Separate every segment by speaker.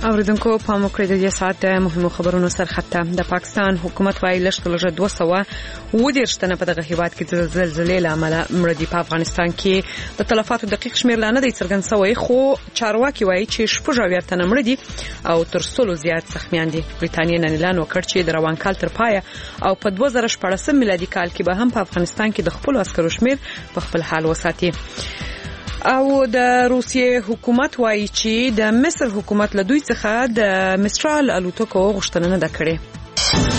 Speaker 1: اوریدونکو په موکړه د دې ساعت د مهمو خبرونو سرخطه د پاکستان حکومت وايي لږ 210 تنه په دغه هیواد کې د زلزلې لامل مړه دي. په افغانستان کې د تلفاتو دقیق شمیر لا نه دی څرګند شوی، خو چارواکي وايي چې 80 تنه مړه دي او تر 100 زیات زخمیان دي. بریټانیا نن اعلان وکړ چې د روان کال تر پایه او په 2014 میلادي کال کې به هم په افغانستان کې د خپل عسکرو شمیر په خپل حال وساتي. او د روسیې حکومت وايي چې د مصر حکومت له دوی څخه د مسترال الوتکو غوښتنه نه ده کړې.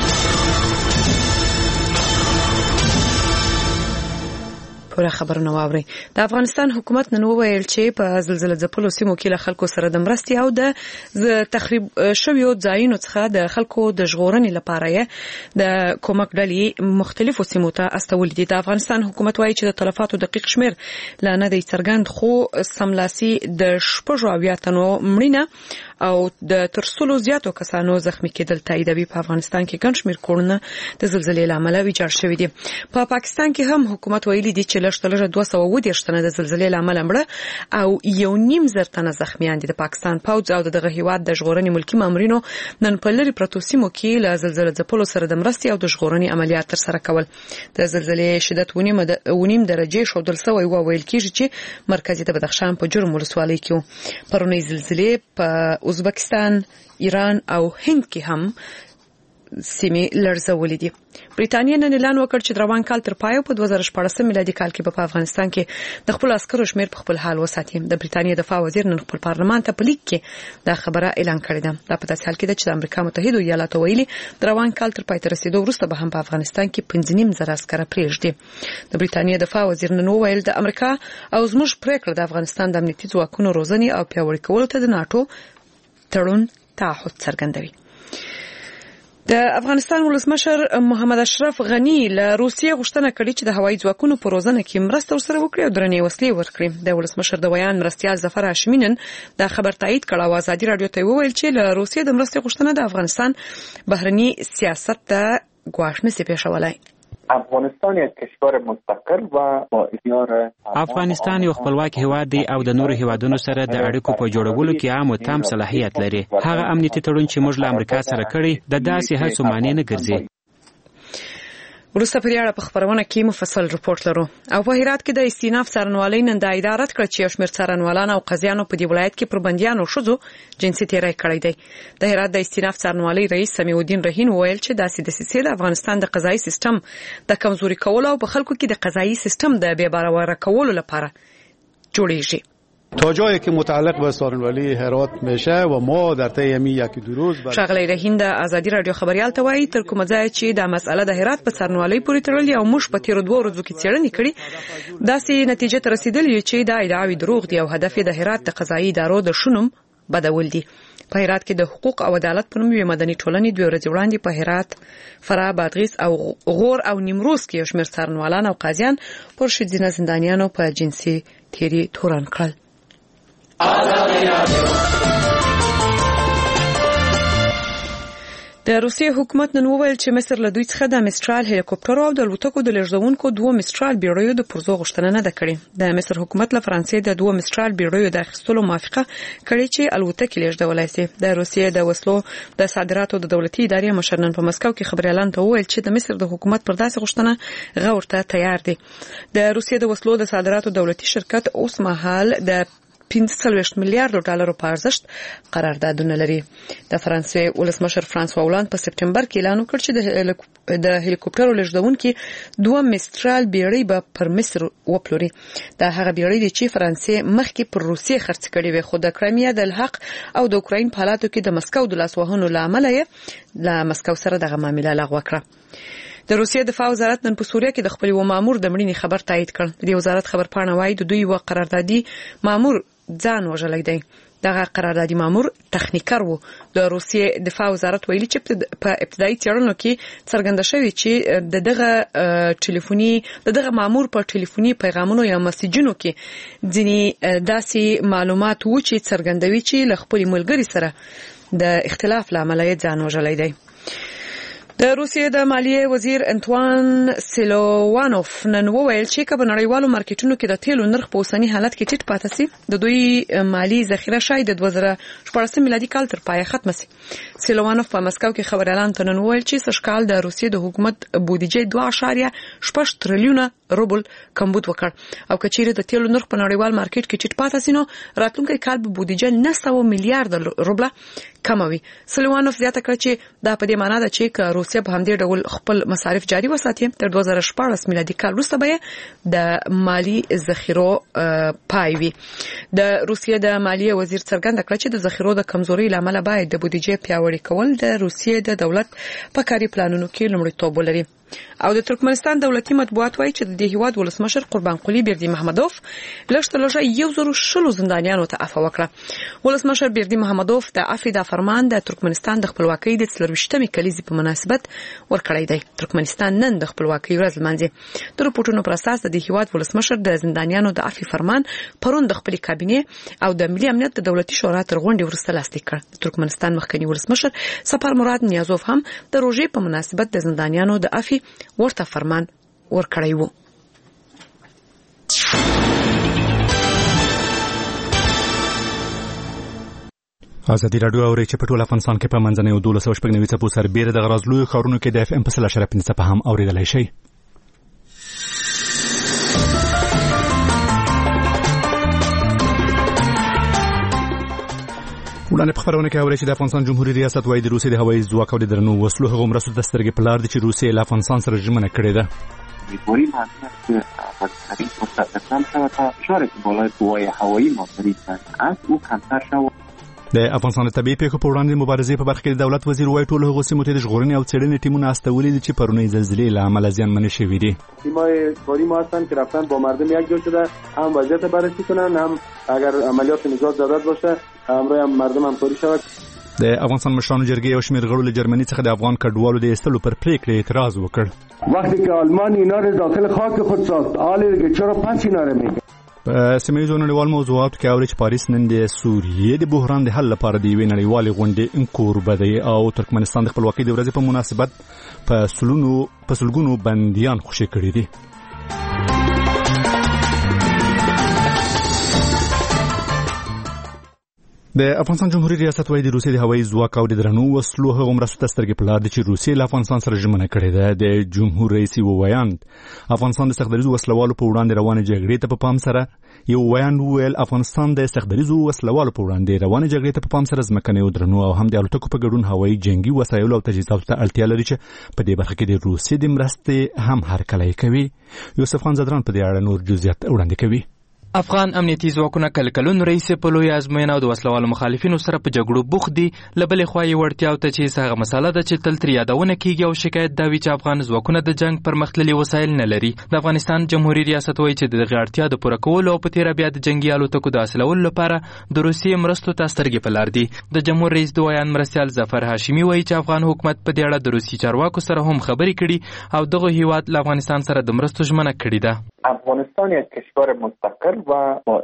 Speaker 1: پوره خبرونه واوري. د افغانستان حکومت نن وویل چې په زلزلې ځپلو سیمو کې له خلکو سره د مرستې او د تخریب شویو ځایونو څخه د خلکو د ژغورنې لپاره د کومک ډلې مختلفو سیمو ته استول دي. د افغانستان حکومت وايي چې د تلفاتو دقیق شمیر لا نه دی څرګند، خو سملاسي د 80 تنو مړینه او د تر 100 زیاتو کسانو زخمی کېدل تاییدوي. په افغانستان کې ګڼ شمېر کورونه د زلزلې لامل ویجاړ شوي دي. په پاکستان کې هم حکومت ویلي دي چې لږ 210 تنه د زلزلې لامل مړه او 1.5 تنه زخمیان دي. د پاکستان پوځ او دغه هیواد د ژغورنې ملکی مامورینو نن په لری پروتو سیمو کې له زلزلې ځپلو سره د مرستې او د ژغورنې عملیات تر سره کول. د زلزلې شدت 1.5 درجه شودل سوی او ویل کېږي چې مرکزی د بدخشان په جرم ولسوالۍ کې پرونی زلزلې په ازبکستان، ایران او هند کې هم سیمې لړزولې دي. بریټانیا نن اعلان وکړ چې روان کال تر پایه په 2014 میلادي کال کې په افغانستان کې د خپل عسکرو شمیر په خپل حال وساتي. د بریټانیا دفاع وزیر نن خپل پارلمان ته په لیک کې دا خبره اعلان کړې ده. دا په داسې حال کې ده چې د امریکا متحده ایالاتو ویلي د روان کال تر پای ته رسیدو وروسته به هم په افغانستان کې 5.5 عسكر پرېږدي. د بریټانیا دفاع وزیر نن وویل د امریکا او زموږ پریکړه د افغانستان د امنیتي ځواکونو روزنې او پیاوړي کولو ته د ناتو تړون تعهد څرګندوي. د افغانستان ولسمشر محمد اشرف غنی له روسیې غوښتنه کړې چې د هوایي ځواکونو په روزنه کې مرسته ورسره وکړي او درنې وسلې ورکړي. د ولسمشر د ویان مرستیال ظفر هاشمي نن دا خبر تایید کړ او ازادي رادیو ته وویل چې له روسیې د مرستې غوښتنه د افغانستان بهرني سیاست ته ګواښ نشي پیښولای.
Speaker 2: افغانستان یک کشور مستقل و با اختیار
Speaker 3: افغانستان یو خپلواک هیواد دی او د نورو هیوادونو سره د اړیکو په جوړولو کې عام او تام صلاحیت لري. هغه امنیتي تړون چې موږ له امریکا سره کړی د داسې هڅو معنی نه ګرځي.
Speaker 1: ورسته پر اړه په خبرونه کې مفصل رپورت لرو. او په هرات کې د استیناف څارنوالۍ نن د ادارت کړ چې شمیر څارنوالان او قاضیانو په دې ولایت کې پر بنديانو شوزو جنسي تیری کړی دی. د هرات د استیناف څارنوالۍ رئیس سمیع الدین رهین وویل چې داسې د سیستم د افغانستان د قضایي سیستم د کمزوري کولو او په خلکو کې د قضایي سیستم د بې باوره کولو لپاره جوړیږي.
Speaker 4: تا جایی که متعلق به سارنوالی هرات میشه و ما در طی یکی دو روز
Speaker 1: شغله رهین د ازادي رادیو خبريال ته وایي تر کومه ځای چې د مسأله د هرات په سارنوالۍ پورې تړلې او موږ په تیر 2 ورځو کې څېړنې کړې داسې نتیجه ته رسیدلې چې دا ادعاوی دروغ دي او هدف د هرات د قضایي ادارو د شنوم بدول دي. په هرات کې د حقوق او عدالت په نوم یو مدني ټولنې 2 ورځې وړاندې په هرات، فراه، بادغیس او غور او نیمروز کې شمیر سارنوالان او قاضیان پر شدینه زندانیانو په جنسي تیری تورن کړل. د روسیې حکومت نن وویل چې مصر له دوی څخه د مسترال هلیکوپټر او د الوتکو د لېږدونکو 2 مسترال بیړیو د پرزو غوښتنه نه ده کړې. د مصر حکومت له فرانسې د 2 مسترال بیړیو د اخیستلو موافقه کړې چې الوتکې لېږدولای شي. د روسیې د وسلو د صادراتو د دولتي ادارې مشر نن په مسکو کې خبري اعلان ته وویل چې د مصر د حکومت پر داسې غوښتنه غور ته تیار دي. د روسیې د وسلو د صادراتو دولتي شرکت اوس مهال د 45 میلیارډ ډالرو په ارزښت قراردادونه لري. د فرانسې ولسمشر فرانسوا هولند په سپټمبر کې اعلان وکړ چې د هلیکوپټرو لېږدونکو 2 مسترال بیړۍ به پر مصر وپلوري. دا هغه بیړۍ دي چې فرانسې مخکې پر روسیې خرڅ کړې وي، خو د کرایمیا د الحق او د اوکراین په حالاتو کې د مسکو د لاسوهنو لامل یې له مسکو سره دغه معامله لغوه کړه. د روسیې دفاع وزارت نن په سوریه کې د خپل مامور د مړینې خبر تایید کړ. د وزارت خبرپاڼه وايي د دوی یو قراردادي مامور ځان وژلی دی. دغه قراردادي مامور تخنیکر وو. د روسیې دفاع وزارت ویلي چې په ابتدایي څېړنو کې څرګنده شوی چې دغه مامور په ټلیفوني پیغامونو یا مسیجونو کې ځینې داسې معلومات وو چې څرګندوي چې له خپل ملګری سره د اختلاف لامل یې ځان وژلی دی. د روسیې د مالیې وزیر انتوان سیلوانوف نن وویل چې په نړیوالو مارکیټونو کې د تیلو نرخ په اوسنی حالت کې ټیټ پاتې سي د دوی مالی ذخیره شاید د 2014 میلادي کال تر پایه ختم سي. سیلوانوف په مسکو کې خبر اعلان تنن وویل چې سږکال د روسیې د حکومت بودیجه 2.6 تریلیون روبل کمبود وکړ او کچېره د تیلو نرخ په نړیوال مارکیټ کې ټیټ پاتې سي نو راتلونکي کال به بودیجه 900 میلیارډ روبل کموي. سیلوانوف زیاته کړ چې دا په دې معنی ده چې روسیه په همدې ډول خپل مصارف جاري وساتي تر 2014 میلادي کال وروسته به د مالی ذخیرو پایوي. د روسیې د مالیې وزیر څرګنده کړ چې د ذخیرو د کمزوري لامل باید د بودیجې پیاوړی کول د روسیې د دولت په کاري پلانونو کې لومړیتوب ولري. او د ترکمنستان دولتي مطبوعات وایي چې د هیواد ولسمشر قربان قلی بیردی محمدوف لږ 100 زندانیانو ته عفو وکړه. ولسمشر بیردی محمدوف د عفو د فرمان د ترکمنستان د خپلواکۍ د 40مې کلیزې په مناسبت ورکړی دی. ترکمنستان نن د خپلواکۍ ورځ لمانځي. د رپورټونو پر اساس د هیواد ولسمشر د زندانیانو د عفو فرمان پرون د خپل کابینې او د ملي امنیت د دولتي شورا تر غونډې وروسته لاسلیک کړ. ترکمنستان مخکنی ولسمشر سفر مراد نیازوف هم د روژې په مناسبت د زندانیانو د عفو ورته فرمان ورکړی وو.
Speaker 5: ازادي راډیو او ریچ په ټول افغانستان کې په منځنۍ 1290 څپو سربېره د غرازلو خبرونو کې د اف ام په 0.5 څپه هم اوریدلای شي. وړاندې په خبرونه کې اوري چې د افغانستان جمهوریت ریاست وايي د روسیې د هوایي ځواک او د درنو وسلو هغو مرستو ته سترګې په لار دي چې روسیې له افغانستان سره ژمنه کړې ده.
Speaker 2: می‌پوری معنی پاکستانی مستقل شود تا اشاره که بالای قوای هوایی مصرف از او کمتر شود.
Speaker 5: د افغانستان د طبيعي پیښو په وړاندې مبارزې په برخه کې د دولت وزیر وايي ټول هغو سیمو ته د ژغورنې او څېړنې ټیمونه استولي دي چې پرونی زلزلې له امله زیانمنې شوي دي.
Speaker 6: تیم‌های کاری ما هستن که رفتن با مردم یک جا شده هم وضعیت بررسی کنن هم اگر عملیات نجات ضرورت باشه همراه هم مردم همکاری شود.
Speaker 5: د افغانستان مشرانو جرګې او شمېر غړو له جرمني څخه د افغان کډوالو د ایستلو پر پریکړې اعتراض وکړ.
Speaker 6: وقتی که آلمان اینا رو داخل خاک خود ساخت حالی دیگه چرا پس اینا رو میگه.
Speaker 5: په سیمه‌ییزو نړیوال موضوعاتو کې اوري چې پاریس نن د سوریې د بحران د حل لپاره د یوې نړیوالې غونډې کوربه دی او ترکمنستان د خپلواکۍ د ورځې په مناسبت په سلګونو بندیان خوشي کړي دي. د افغانستان جمهوریت ریاست وايي د روسیې د هوایي ځواک او د درنو وسلو هغو مرستو ته سترګې په لار دي چې روسیې له افغانستان سره ژمنه کړې ده. د جمهور رئیس وویاند افغانستان د سختدریزو وسلوالو په وړاندې روانې جګړې ته په پام سره وویاند وویل افغانستان د سختدریزو وسلوالو په وړاندې روانې جګړې ته په پام سره ځمکنیو او درنو او هم د الوتکو په ګډون هوایي جنگي وسایلو او تجهیزاتو ته اړتیا لري چې په دې برخه کې د روسیې د مرستې هم هرکلی کوي. یوسف خان زدران په دې اړه نور جزئیات وړاندې کوي.
Speaker 7: افغان امنیتي ځواکونه کله کلونو رئیس په لوی ازموینه او د وسلوالو مخالفینو سره په جګړو بوخت دي. لبلې خوایي وړتیاو ته چې هغه مسله ده چې تل تر یادونه کیږي او شکایت دا وی چې افغان ځواکونه د جنگ پر مختللي وسایل نه لري. د افغانستان جمهوریت ریاست وایي چې د غړتیا د پوره کولو او په تیر بیا د جنگي الوتکو د اصلولو لپاره د روسیې مرستو ته سترګې په لار دي. د جمهور رئیس د ویان مرستيال ظفر هاشمي وایي چې افغان حکومت په دې اړه د روسي چارواکو سره هم خبرې کړي او دغه هیواد له افغانستان سره د مرستو ژمنه کړې ده.
Speaker 2: افغانستان یک کشور مستقل و با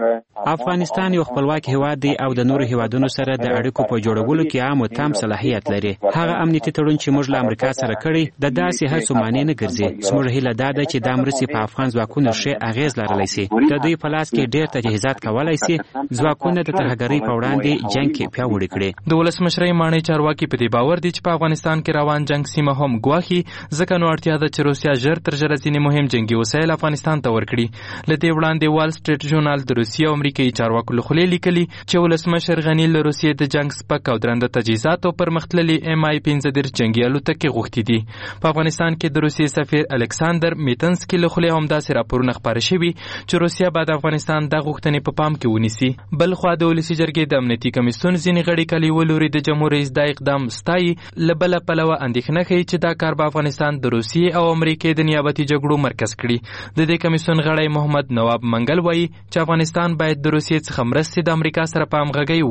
Speaker 3: افغانستان یو خپلواک هیواد دی او د نورو هیوادونو سره د اړیکو په جوړولو کې عام او تام صلاحیت لري. هغه امنیتي تړون چې موږ له امریکا سره کړی د داسې هڅو معنی نه ګرځي. زموږ هیله دا ده چې د مرستې په افغان ځواکونو ښه اغیز لرلی شي. د دوی په لاس کې ډېر تجهیزات کولای شي ځواکونه د ترهګرۍ په وړاندې جنگ کې پیاوړي کړي.
Speaker 7: د ولسمشرۍ ماڼۍ چارواکي په دې باور دي چې په افغانستان کې روان جنگ سیمه هم ګواخي ځکه نو اړتیا ده چې روسیا ژر تر ژره ځینې مهم جنگي وسایل افغانستان ته ورکړي. لته وړاندې وال سټریټ ژورنال د روسیې او امریکایي چارواکو له خولې لیکلي چې ولسمشر غنی له روسیې د جنگ سپک او درنده تجهیزات او پرمختللي MI-15 جنگي الوتکې غوښتي دي. په افغانستان کې د روسیې سفیر الکساندر میتنسکي له خولې هم داسې راپورونه خپاره شوي چې روسیا به د افغانستان د غوښتنې په پام کې ونیسي. بل خو د ولسی جرګې د امنیتي کمیسیون ځینې غړي کلی ولوري د جمهور رئیس د اقدام ستایي لبل پلوه اندېښنه کوي چې دا کار به افغانستان د روسیې او امریکای د نیابتي جګړو مرکز کړي. د دې کمیسیون غړی محمد نواب منګل وایي چې افغانستان باید د روسیې څخه مرستې د امریکا سره په همغږۍ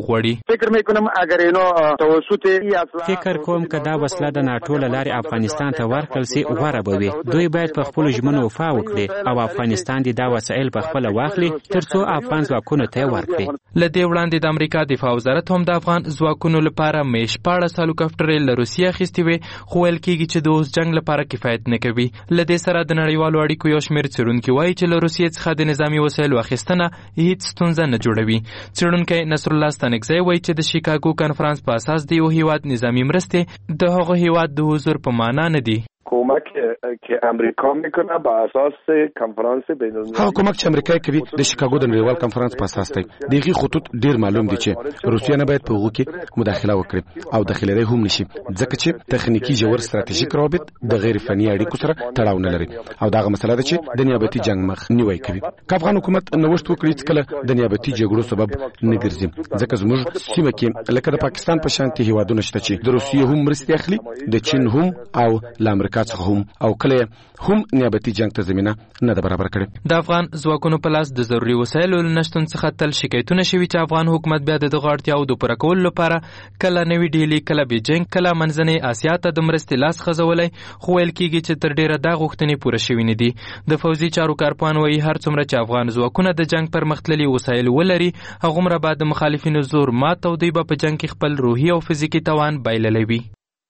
Speaker 7: وغواړي.
Speaker 3: فکر کوم که دا وسله د ناټو له لارې افغانستان ته ورکړل سي غوره به وي. دوی باید په خپلو ژمنو وفا وکړي او افغانستان دې دا وسایل په خپله واخلي ترڅو افغان ځواکونو ته یې ورکړي.
Speaker 7: له دې وړاندې د امریکا دفاع وزارت هم د افغان ځواکونو لپاره مې 14 هلیکاپټرې له روسیې اخیستې وې، خو ویل کېږي چې د اوس جنګ لپاره کفایت نه کوي. له دې سره د نړیوالو اړیکو یو شمېر څېړونکي وایي چې له روسیې څخه د نظامي وسایلو اخیستنه هیڅ ستونزه نه جوړوي. څېړونکی نصرالله ستانکزی وایي چې د شیکاګو کنفرانس په اساس د یو هیواد نظامي مرستې د هغه هیواد د حضور په معنا نه دي.
Speaker 8: کمک که امریکا میکنه به اساس کنفرانس بین‌المللی
Speaker 9: هغه کمک چې امریکا کوي د شیکاګو د نړیوال کنفرانس په اساس دی. دغه خطوط ډیر معلوم دي چې روسیا نه باید په هغه کې مداخله وکړي او داخلي هم نشي، ځکه چې تخنیکی جوړ ستراتیژیک روابط د غیر فني اړیکو سره تړاو نه لري او دا مسله ده چې د نیابتي جنگ مخ نیوي کوي. که افغان حکومت نوښت وکړي چې کله د نیابتي جګړو سبب نه ګرځي، ځکه زموږ سیمه کې لکه د پاکستان په شان هیوادونه شته چې د روسیې هم مرستې اخلي، د چین هم او د امریکا څخه هم، او کله هم نیابتي جنگ ته زمينه نه ده برابر کړې.
Speaker 7: د افغان ځواکونو په لاس د ضروري وسایلو نشټون څخه تل شکایتونه شوي چې افغان حکومت بیا د دغه اړتیاو د پوره کولو لپاره کله نوې ډیلي، کله بیجینګ، کله منځنۍ اسیا ته د مرستې لاس خځولی، خو ویل کېږي چې تر ډیره دا غوښتنې پوره شوي نه دي. د پوځي چارو کارپوهان وایي هر څومره چې افغان ځواکونه د جنگ پرمختللي وسایل ولري، هغومره به د مخالفینو زور مات او دوی به په جنگ کې خپل روحي او فزیکي توان بایللی وي.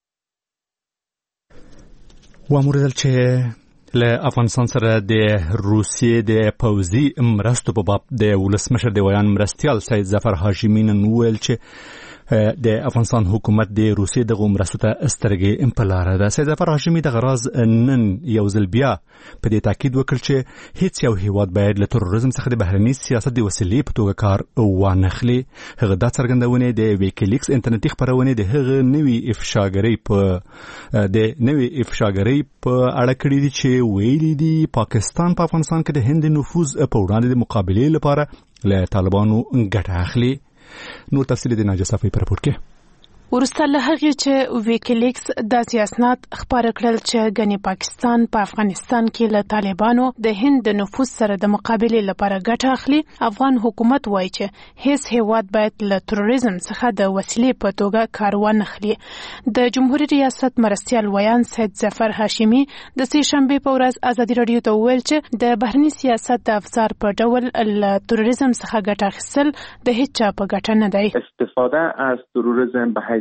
Speaker 5: واموردل چې له افغانستان سره د روسیې د پوځي مرستو په باب د ولسمشر د ویان مرستیال سید ظفر هاشمي نن وویل چې د افغانستان حکومت د روسیې دغه مرستو ته سترګې په لاره ده. سید ظفر هاشمي دغه راز نن یو ځل بیا په دې تاکید وکړ چې هیڅ یو هیواد باید له تروریزم څخه د بهرني سیاست د وسیلې په توګه کار وانخلي. هغه دا څرګندونه د ویکیلیکس انټرنیټي خپرونې د هغه نوې افشاګرۍ په اړه کړې دي چې ویلي دي پاکستان په افغانستان کې د هند نفوذ په وړاندې د مقابلې لپاره له طالبانو ګټه اخلي. نور تفصیل د ناجیه صافی پر راپور کې.
Speaker 10: ورسته له هغې چې ویکیلیکس داسې اسناد خپاره کړل چې ګنې پاکستان په افغانستان کې له طالبانو د هند د نفوذ سره د مقابلې لپاره ګټه اخلي، افغان حکومت وایي چې هیڅ هیواد باید له تروریزم څخه د وسیلې په توګه کار وانخلي. د جمهوریت ریاست مرستیال ویان سید ظفر هاشمي د سې شنبې په ورځ ازادي راډیو ته وویل چې د بهرني سیاست د افزار په ډول له تروریزم څخه ګټه اخیستل د هیڅ چا په ګټه نه دی.
Speaker 8: استفاده از تروریزم به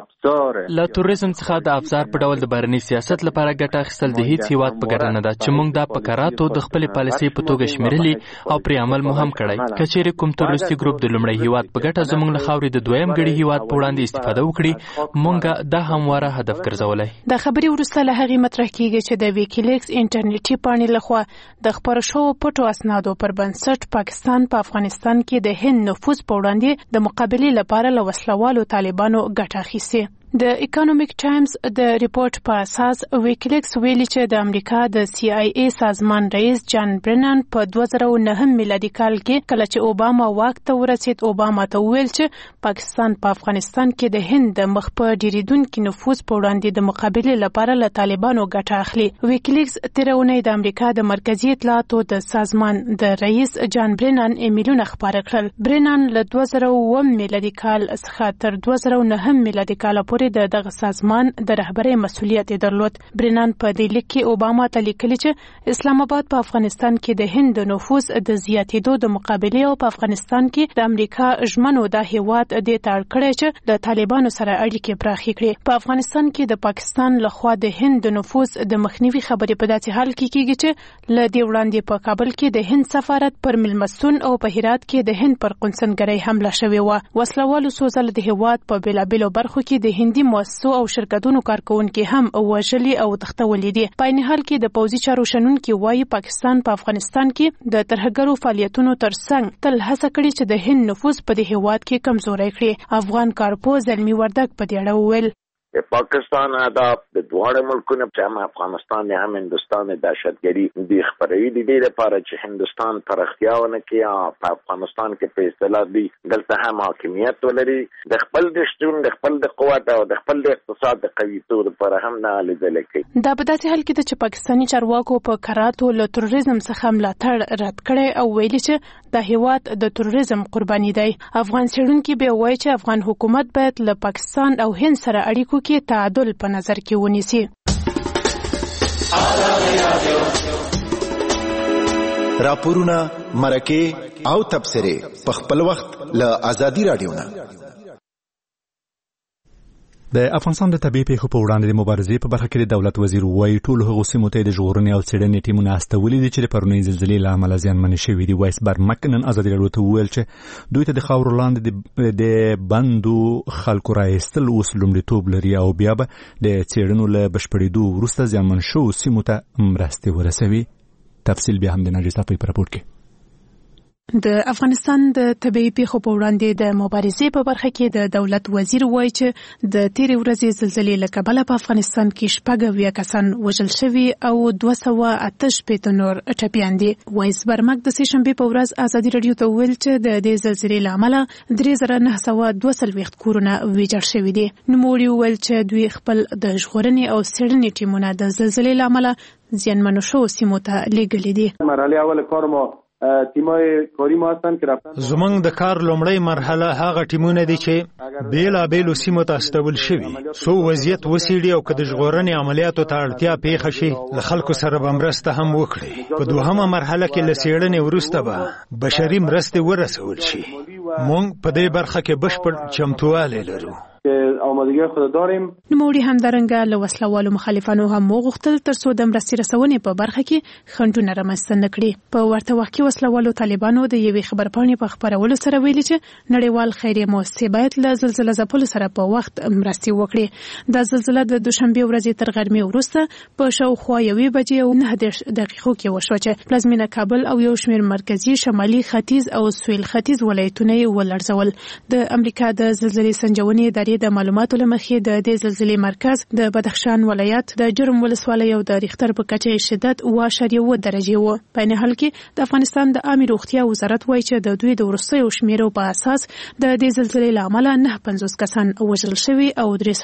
Speaker 7: له تروریزم څخه د افزار په ډول د بهرني سیاست لپاره ګټه اخیستل د هیڅ هیواد په ګټه نه ده چې موږ دا په کراتو د خپلې پالیسۍ په توګه شمیرلي او پرې عمل مو هم کړی. که چیرې کوم تروریستي ګروپ د لومړي هیواد په ګټه زموږ له خاورې د دویم ګړي هیواد په وړاندې استفاده وکړي، موږ دا همواره هدف ګرځولی.
Speaker 10: د خبرې وروسته له هغې مطرح کېږي چې د ویکیلیکس انټرنیټي پاڼې لخوا د خپاره شوو پټو اسنادو پر بنسټ پاکستان په افغانستان کې د هند نفوذ په وړاندې د مقابلې لپاره له وسلوالو طالبانو ګټه اخیستې. د اکونومیک ټایمز د ریپورت په اساس ویکیلیکس ویلي چې د امریکا د CIA سازمان رئیس جان برنن په 2009 میلادي کال کې کله چې اوباما واک ته ورسید، اوباما ته ویل چې پاکستان په افغانستان کې د هند د مخ په ډیریدونکي نفوذ په وړاندې د مقابلې لپاره له طالبانو ګټه اخلي. ویکیلیکس تېره اونۍ د امریکا د مرکزي اطلاعاتو د سازمان د رئیس جان برنن ایمیلونه خپاره کړل. برنن له 2009 میلادي کال څخه تر 2009 میلادي کال پورې د دغه سازمان د رهبرۍ مسؤلیت درلود. برنن په دې لیک کې اوباما ته لیکلي چې اسلام آباد په افغانستان کې د هند د نفوذ د زیاتېدو د مقابلې او په افغانستان کې د امریکا ژمنو د هیواد د تاړ کړی چې د طالبانو سره اړیکې پراخې کړي. په افغانستان کې د پاکستان لخوا د هند د نفوذ د مخنیوي خبرې په داسې حال کې کېږي چې له دې وړاندې په کابل کې د هند سفارت پر مېلمستون او په هرات کې د هند پر قونسلګرۍ حمله شوې وه. وسلوالو سوځل د هیواد په بېلابېلو برخو کې د هندي مؤسسو او شرکتونو کارکونکي هم وژلي او تښتولي دي. په عین حال کې د پوځي چارو شنونکي وایي پاکستان په افغانستان کې د ترهګرو فعالیتونو ترڅنګ تل هڅه کړې چې د هند نفوذ په دې هیواد کې کمزوری کړي. افغان کارپوه زلمی وردګ په دې اړه وویل.
Speaker 11: د پاکستان اهداف د دواړو ملکونو چې هم افغانستان هم هندستان د دهشتګري د خبرې د دې لپاره چې هندستان پرختیا ونه کړي په افغانستان کې په اصطلاح دی دلته هم حاکمیت ولري د خپل د شتون د خپل د قوت او د خپل د اقتصاد د قویتوب لپاره هم نه لیدل کېږي.
Speaker 10: دا په داسې حال کې چې پاکستاني چارواکو په کراتو له تروریزم څخه ملاتړ رد کړي او ویلي چې د هیواد د تروریزم قرباني دی. افغان څېړونکي به وایي چې افغان حکومت باید له پاکستان او هند سره اړیکو کې تعادل په نظر کې ونیسي.
Speaker 12: راپورونه، مرکې او تبصرې په خپل وخت له ازادي رادیو نه.
Speaker 5: د افغانستان د طبيعي پیښو په وړاندې د مبارزې په برخه کې د دولت وزیر وایي ټول هغو سیمو ته د ژغورنې او څېړنې ټیمونه استولي دي چې د پرونۍ زلزلې له امله زیانمنې شوي دي. وایس برمک نن ازادي رادیو ته وویل چې دوی ته د خاورو لاندې د بندو خلکو رایستل اوس لومړیتوب لري او بیا به د څېړنو له بشپړېدو وروسته زیانمن شوو سیمو ته مرستې ورسوي. تفصیل بیا هم د ناجي صافي په راپور کې.
Speaker 10: د افغانستان د طبيعي پیښو په وړاندې د مبارزې په برخه کې د دولت وزیر وایي چې د تیرې ورځې زلزلې له کبله په افغانستان کې 86 کسان وژل شوي او 288 نور ټپیان دي. وایس برمک د سې شنبې په ورځ ازادي رادیو ته ویل چې د دې زلزلې له امله 3922 کورونه ویجاړ شوي دي. نوموړي وویل چې دوی خپل د ژغورنې او څېړنې ټیمونه د زلزلې له امله زیانمنو شوو سیمو ته لیږلي دي.
Speaker 6: مرحله اول کار ما تیمای کاری ما هستن که رفتن
Speaker 13: زمونږ د کار لومړی مرحله هغه ټیمونه دي چې بیلابیلو سیمو ته استول شوي څو وضعیت وڅېړي او که د ژغورنې عملیاتو ته اړتیا پیښه شي له خلکو سره به مرسته هم وکړي. په دوهمه مرحله کې له څېړنې وروسته به بشري مرستې ورسول شي. موږ په دې برخه کې بشپړ چمتووالی لرو.
Speaker 6: آمادگی خود داریم.
Speaker 10: نوموړي همدارنګه له وسلوالو مخالفانو هم وغوښتل ترڅو د مرستې رسونې په برخه کې خنډونه رامنځته نه کړي. په ورته وخت کې وسلوالو طالبانو د یوې خبرپاڼې په خپرولو سره ویلي چې نړیوال خیریه مؤسسې باید له زلزله ځپلو سره په وخت مرستې وکړي. دا زلزله د دوشنبې ورځې تر غرمې وروسته په شاوخوا 1:09 دقیقو کې وشوه چې پلازمینه کابل او یو شمېر مرکزي، شمالي ختیځ او سویل ختیځ ولایتونه یې ولړزول. د امریکا د زلزلې سنجونې ادارې د معلوماتو له مخې د دې زلزلې مرکز د بدخشان ولایت د جرم ولسوالۍ او د ریختر په کچه شدت 7.1 درجې و. په این حال کې د افغانستان د عامه روغتیا وزارت وایي چې د دوی د وروستیو شمیرو په اساس د دې زلزلې له امله 950 کسان وژل شوي او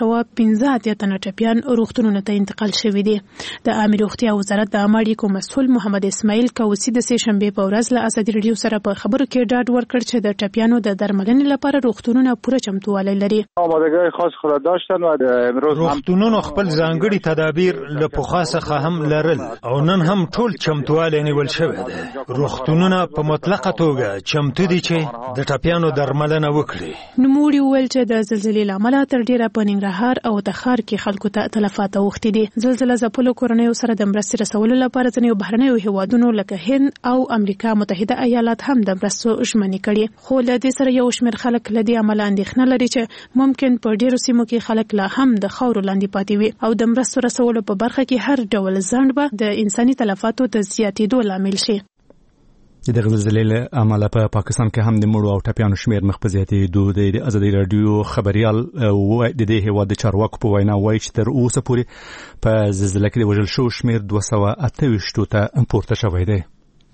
Speaker 10: 315 تنه ټپیان روغتونونو ته انتقال شوي دي. د عامه روغتیا وزارت د عامه اړیکو مسؤل محمد اسماعیل کوسی د سې شنبې په ورځ له ازادي رادیو سره په خبرو کې ډاډ ورکړ چې د ټپیانو د درملنې لپاره روغتونونه پوره چمتووالی لري.
Speaker 14: آمادگی خاص خود داشتن و امروز
Speaker 13: روغتونونو خپل ځانګړي تدابیر له پخوا څخه هم لرل او نن هم ټول چمتوالی نیول شوی دی. روغتونونه په مطلقه توګه چمتو دي چې د ټپیانو درملنه وکړي.
Speaker 10: نوموړي وویل چې د زلزلې له امله تر ډیره په ننګرهار او تخار کې خلکو ته تلفات اوښتي دي. زلزله ځپلو کورنیو سره د مرستې رسولو لپاره ځینې بهرنیو هیوادونو لکه هند او امریکا متحده ایالات هم د مرستو ژمنې کړي. خو له دې سره یو شمېر خلک له دې امله اندېښنه لري چې ممکن په ډیرو سیمو کې خلک لا هم د خاورو لاندې پاتې وي او د مرستو رسولو په برخه کې هر ډول ځنډ به د انساني تلفاتو د زیاتېدو لامل شي.
Speaker 5: د زلزلې له امله په پاکستان کې هم د مړو او ټپیانو شمېر مخ په زیاتېدو دی. د ازادي رادیو خبريال د دې هیواد د چارواکو په وینا وایي چې تر اوسه پورې په زلزلې کې د وژل شوو شمېر 228 ته پورته شوی دی.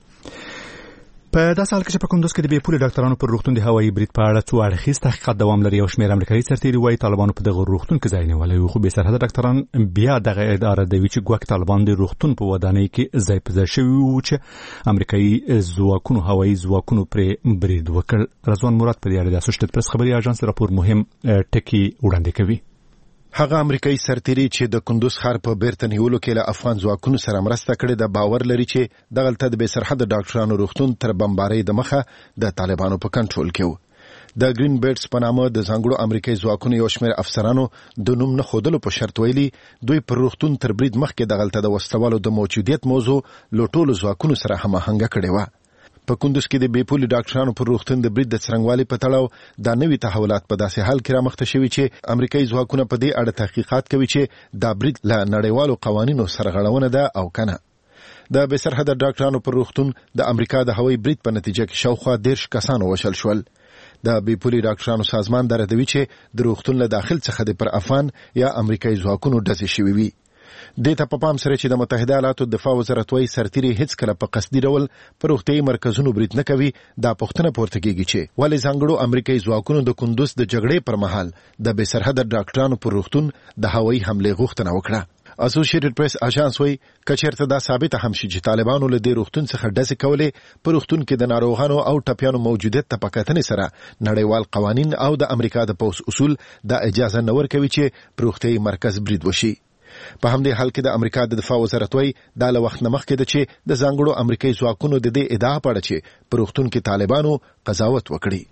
Speaker 5: په داسې حال کې چې په کندوز کې د بې پولې ډاکټرانو پر روغتون د هوایي برید په اړه څو اړخیز تحقیقات دوام لري. یو شمېر امریکایي سرتېري وایي طالبانو په دغه روغتون کې ځای نیولی و، خو بې سرحده ډاکټران بیا دغه ادعا ردوي چې ګواکې طالبان د روغتون په ودانۍ کې ځای په ځای شوي وو چې امریکایي ځواکونو هوایي ځواکونو پرې برید وکړ. رضوان مراد په دې اړه د اسوسییټډ پریس خبري اژانس راپور مهم ټکي وړاندې کوي.
Speaker 12: هغه امریکایي سرتیری چې د کندوز ښار په بیرته نیولو کې له افغان ځواکونو سره مرسته کړې ده باور لري چې دغلته د بې سرحده ډاکټرانو روغتون تر بمبارۍ د مخه د طالبانو په کنټرول کې و. د گرین بیرډز په نامه د ځانګړو امریکایي ځواکونو یو شمېر افسرانو د نوم نه ښودلو په شرط ویلي دوی پر روغتون تر برید مخکې دغلته د وسلوالو د موجودیت موضوع له ټولو ځواکونو سره هماهنګه کړې وه. په کندوز کې د بې پولې ډاکټرانو پر روغتون د برید د څرنګوالي په تړاو دا نوي تحولات په داسې حال کې رامخته شوي چې امریکایي ځواکونه په دې اړه تحقیقات کوي چې دا برید له نړیوالو قوانینو سرغړونه ده او کنه. د بې سرحده ډاکټرانو پر روغتون د امریکا د هوایي برید په نتیجه کې شاوخوا 10 کسانو وژل شول. د بیپولي ډاکټرانو سازمان دردوي چې د روغتون له داخل څخه د پر افغان یا امریکایي ځواکونو ډزې شوې وي. دې ته په پام سره چې د متحده ایالاتو دفاع وزارت وايي سرتیري هیڅ کله په قصدي ډول پر روغتیايي مرکزونو برید نه کوي، دا پوښتنه پورته کیږي چې ولې ځانګړو امریکایي ځواکونو د کندوز د جګړې پر مهال د بې سرحده ډاکټرانو پر روغتون د هوایي حملې غوښتنه وکړه. اسوسییټډ پریس اژانس وايي کچېرته دا ثابته هم شي چې طالبانو له دې روغتون څخه ډزې کولې، په روغتون کې د ناروغانو او ټپیانو موجودیت ته په کتنې سره نړیوال قوانین او د امریکا د پولیس اصول دا اجازه نه ورکوي چې په روغتیايي مرکز برید وشي. په همدې حال کې د امریکا د دفاع وزارت وايي دا له وخت نه مخکې ده چې د ځانګړو امریکایي ځواکونو د دې ادعا په اړه چې په روغتون کې طالبانو قضاوت وکړي.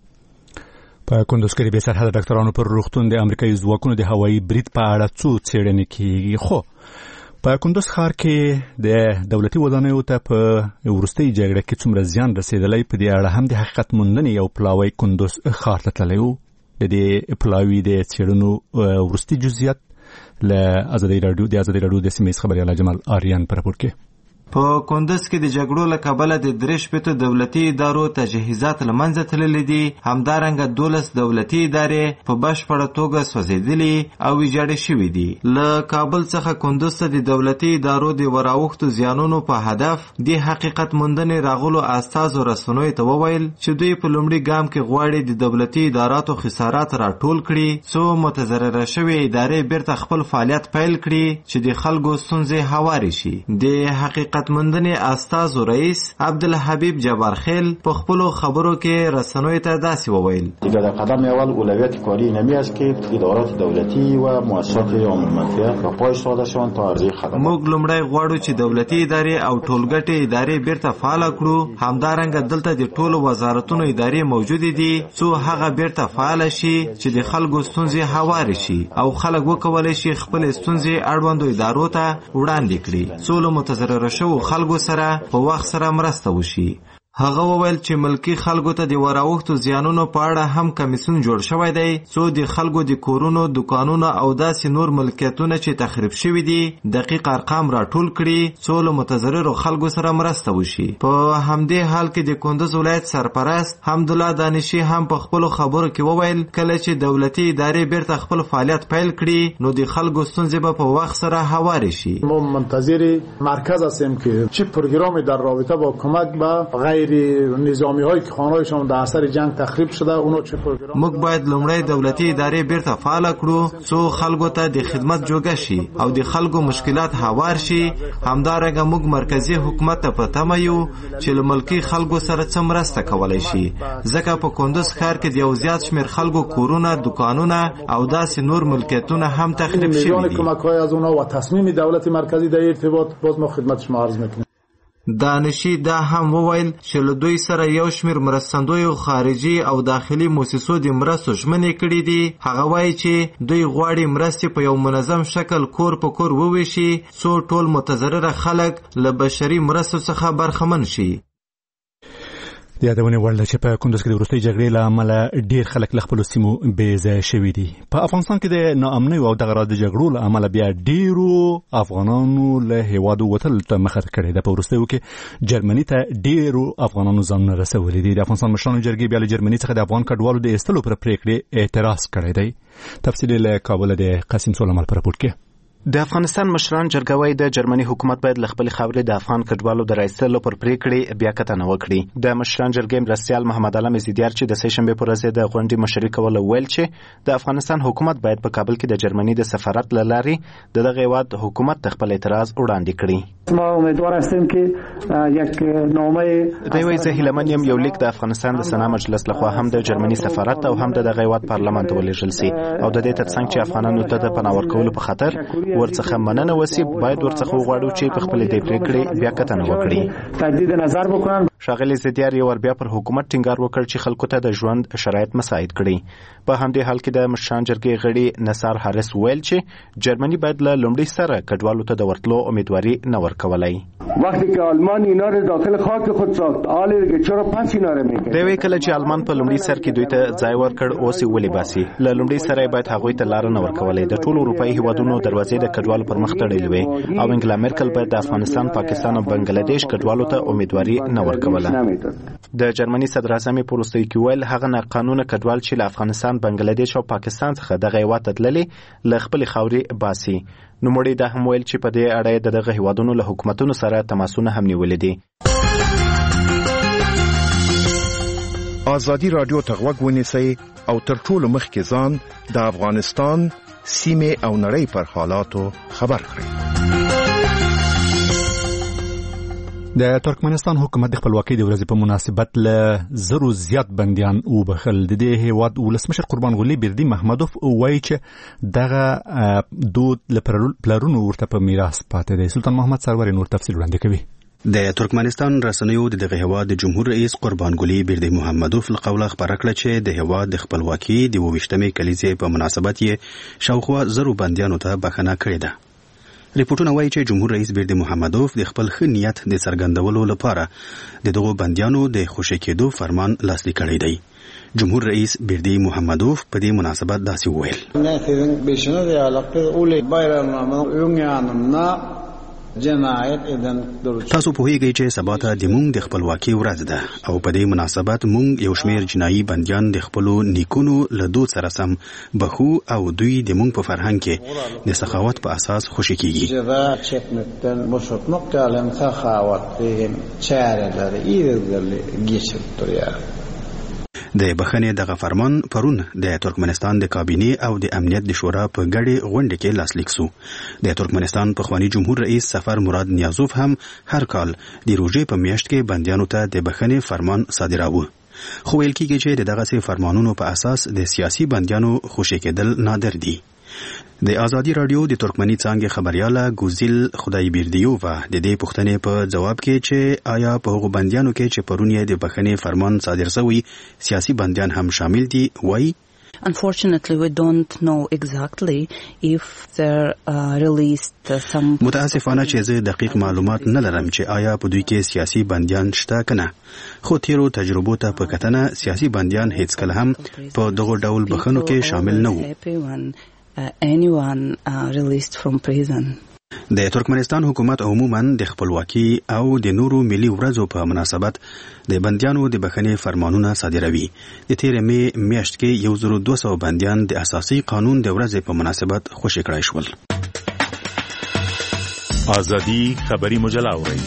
Speaker 5: په کندوز کې د بې سرحده ډاکټرانو پر روغتون د امریکایي ځواکونو د هوایي برید په اړه څو څېړنې کېږي، خو په کندوز ښار کې د دولتي ودانیو ته په وروستۍ جګړه کې څومره زیان رسېدلی، په دې اړه هم د حقیقت موندنې یو پلاوی کندوز ښار ته تللی و. د دې پلاوي د څېړنو وروستي جزئیات له ازادي راډیو د سیمې خبريال جمال آریان پر راپور کې.
Speaker 15: په کندوز کې د جګړو له کبله د 3 دولتي ادارو تجهیزات له منځه تللي دي، همدارنګه 12 دولتي ادارې په بشپړه توګه سوځېدلي او ویجاړې شوي دي. له کابل څخه کندوز ته د دولتي ادارو د وراوښتو زیانونو په هدف د حقیقت موندنې راغلو استازو رسنیو ته وویل چې دوی په لومړي ګام کې غواړي د دولتي اداراتو خسارات راټول کړي، څو متضرره شوي ادارې بیرته خپل فعالیت پیل کړي چې د خلکو ستونزې هوارې شي. د حقیقت مندنې استازو رئیس عبدالحبیب جبارخیل په خپلو خبرو کې رسنیو ته داسې وویل:
Speaker 16: دیگه در قدم اول اولویت کاری اینمی است که ادارات دولتی و مؤسسات عامه المنفعه به پای افتاده شوند تا ارزی خدمات.
Speaker 15: موږ لومړی غواړو چې دولتي ادارې او ټولګټې ادارې بیرته فعال کړو، همدارنګه دلته د ټولو وزارتونو ادارې موجودې دي څو هغه بیرته فعال شي چې د خلکو ستونزې هوارې شي او خلک وکولای شي خپل ستونزې اړوندو ادارو ته وړاندې کړي، څو له متضرره شوو خلکو سره په وخت سره مرسته وشي. هغه وویل چې ملکی خلکو ته د وراوښتو زیانونو په اړه هم کمیسیون جوړ شوی دی، څو د خلکو د کورونو، دکانونو او داسې نور ملکیتونه چې تخریب شوي دي دقیق ارقام راټول کړي، څو له متضررو خلکو سره مرسته وشي. په همدې حال کې د کندوز ولایت سرپرست حمدالله دانشي هم په خپلو خبرو کې وویل کله چې دولتي ادارې بیرته خپل فعالیت پیل کړي نو د خلکو ستونزې به په وخت سره هوارې شي.
Speaker 17: ما منتظر مرکز هستیم که چه پروگرامی در رابطه با کمک به غیر نظامی هایی که خانه‌هایشان در اثر جنگ تخریب شده اونو چه پروگرام.
Speaker 15: موږ باید لومړی دولتي ادارې بیرته فعال کړو څو خلکو ته د خدمت جوګه شي او د خلکو مشکلات هوار شي. همدارنګه موږ مرکزی حکومت ته په تمه یو چې له ملکی خلکو سره څه مرسته کولای شي، ځکه په کندوز ښار کې د یو زیات شمیر خلکو کورونه، دکانونه او داسې نور ملکیتونه هم تخریب شوي دي.
Speaker 17: کمک‌های از اونها و تصمیم دولت مرکزی در ارتباط باز ما خدمت شما عرض میکنیم.
Speaker 15: دانشي دا هم وویل چې له دوی سره یو شمیر مرستندویو خارجي او داخلي موسسو د مرستو ژمنې کړي دي. هغه وایي چې دوی غواړي مرستې په یو منظم شکل کور په کور وویشي څو ټول متضرره خلک له بشري مرستو څخه برخمن شي.
Speaker 5: د یادونې وړ ده چې په کندوز کې د وروستۍ جګړې له امله ډېر خلک له خپلو سیمو بې ځایه شوي دي. په افغانستان کې د ناامنیو او دغه راز د جګړو له امله بیا ډېرو افغانانو له هېوادو وتل ته مخه کړې ده. په وروستیو کې جرمني ته ډېرو افغانانو ځانونه رسولي دي. د افغانستان مشرانو جرګې بیا له جرمني څخه د افغان کډوالو د ایستلو پر پرېکړې اعتراض کړی دی. تفصیل له کابل د قاسم سلیمان په راپور کې.
Speaker 18: د افغانستان مشران جرګه وايي د جرمني حکومت باید له خپل خاورې د افغان کډوالو د راایستلو پر پرېکړې بیا کتنه وکړي. د مشران جرګې مرستیال محمد علم زیدیار چې د سهشنبې پر ورځ د غونډې مشري کوله ویل چې د افغانستان حکومت باید په کابل کې د جرمني د سفارت له لارې د دغه هېواد حکومت ته خپل اعتراض وړاندې کړي.
Speaker 19: ما امیدوار هستیم که یک نامه
Speaker 18: دوی وايي زه هیلهمن یم یو لیک د افغانستان د سنا مجلس لخوا هم د جرمني سفارت او هم د دغه هېواد پارلمان ته ولېږل سي او د دې ترڅنګ چې افغانانو ته د پناه ورکولو په خاطر ورڅخه مننه وسی باید ورڅخه وغواړو چې په خپل دې پرېکړې بیا کتنه وکړي،
Speaker 19: تجدید نظر وکړي.
Speaker 18: ښاغلي زیدیار یو ور بیا پر حکومت ټینګار وکړ چې خلکو ته د ژوند شرایط مساعد کړي. په همدې حال کې د مشران جرګې غړي نثار حارث ویل چې جرمني باید له لومړي سره کډوالو ته د ورتلو امیدواري نه ورکولای.
Speaker 19: وقتی که آلمان اینا رو داخل خاک خود ساخت حالا دیگه چرا پس اینا رو میکنه؟
Speaker 18: دوی کله چې آلمان په لومړي سر کې دوی ته ځای ورکړ اوس یې ولې باسي. له لومړي سره باید هغوی ته لار نه ورکولای. د ټولو اروپایي هیوادونو دروازې د کډوالو پر مخ تړلې وي او انګلا مرکل به د افغانستان، پاکستان او بنگلاديش کډوالو ته امیدواري نه ورکوله. د جرمني صدر اعظم په وروستیو کې ویل هغه ناقانونه کډوال چې له افغانستان، بنگلاديش او پاکستان څخه دغه هیواد ته تللي له خپلې خاورې باسي. نوموړي دا هم ویل چې په دې اړه د دغه هیوادونو له حکومتونو سره تماسونه هم نیولې دي.
Speaker 12: ازادي رادیو ته غوږ ونیسئ او تر ټولو مخکې ځان د افغانستان سیمه او نړۍ پر حالاتو خبر کړئ.
Speaker 5: د ترکمنستان حکومت د خپلواکۍ د ورځې په مناسبت له 100 زیات بندیان وبخل. د دې هیواد ولسمشر قربان غلي بردي محمدوف وایي چې دغه دود لپاره ورته په میراث پاتې دی. سلطان محمد سرور نور تفصیل وړاندې کوي.
Speaker 20: د ترکمنستان رسنیو د دغه هیواد د جمهور رئیس قربان غلي بردي محمدوف له قوله خبره کړه چې د هیواد د خپلواکۍ د 28مې کلیزې په مناسبت یې شاوخوا 100 بندیانو ته بخښنه کړې ده. ریپورتونه وایي چې جمهور رئیس بردي محمدوف د خپل ښه نیت د څرګندولو لپاره د دغو بندیانو د خوشی کېدو فرمان لاسلیک کړی دی. جمهور رئیس بردي محمدوف په دې مناسبت داسې وویل: تاسو پوهیږئ چې سبا ته د مونږ د خپلواکۍ ورځ ده او په دې مناسبت مونږ یو شمیر جنایي بندیان د خپلو نیکونو له دود سره سم بخو او دوی د مونږ په فرهنګ کې د سخاوت په اساس خوشی کیږي. د بخښنې دغه فرمان پرون د ترکمنستان د کابینې او د امنیت د شورا په ګډې غونډه کې لاسلیک شو. د ترکمنستان پخوانی جمهور رئیس سفر مراد نیازوف هم هر کال د روژې په میاشت کې بندیانو ته د بخښنې فرمان صادراوه. خو ویل کېږي چې دغه فرمانونو په اساس د سیاسي بندیانو خوشی کېدل نادر دي. د ازادي رادیو د ترکمني څانګې خبرياله ګوزیل خدایبردیووا د دې پوښتنې په جواب کې چې آیا په هغو بندیانو کې چې پرون یې د بخښنې فرمان صادر شوی سیاسي بندیان هم شامل دي وایي:
Speaker 21: Unfortunately, we don't know exactly if they're released some.
Speaker 20: متاسفانه چې زه دقیق معلومات نه لرم چې آیا په دوی کې سیاسي بندیان شته کنه. خو تیرو تجربو ته په کتنه سیاسي بندیان هیڅ کله هم په دغه ډول بخښنو کې شامل نه وو.
Speaker 21: Anyone released from prison.
Speaker 20: د ترکمنستان حکومت عموما د خپلواکۍ او د نورو ملي ورځو په مناسبت د بندیانو د بخښنې فرمانونه صادروي. د تیرې مې میاشت کې 1200 بندیان د اساسي قانون د ورځې په مناسبت خوشی کړای شول.
Speaker 22: ازادي خبري مجله اوري.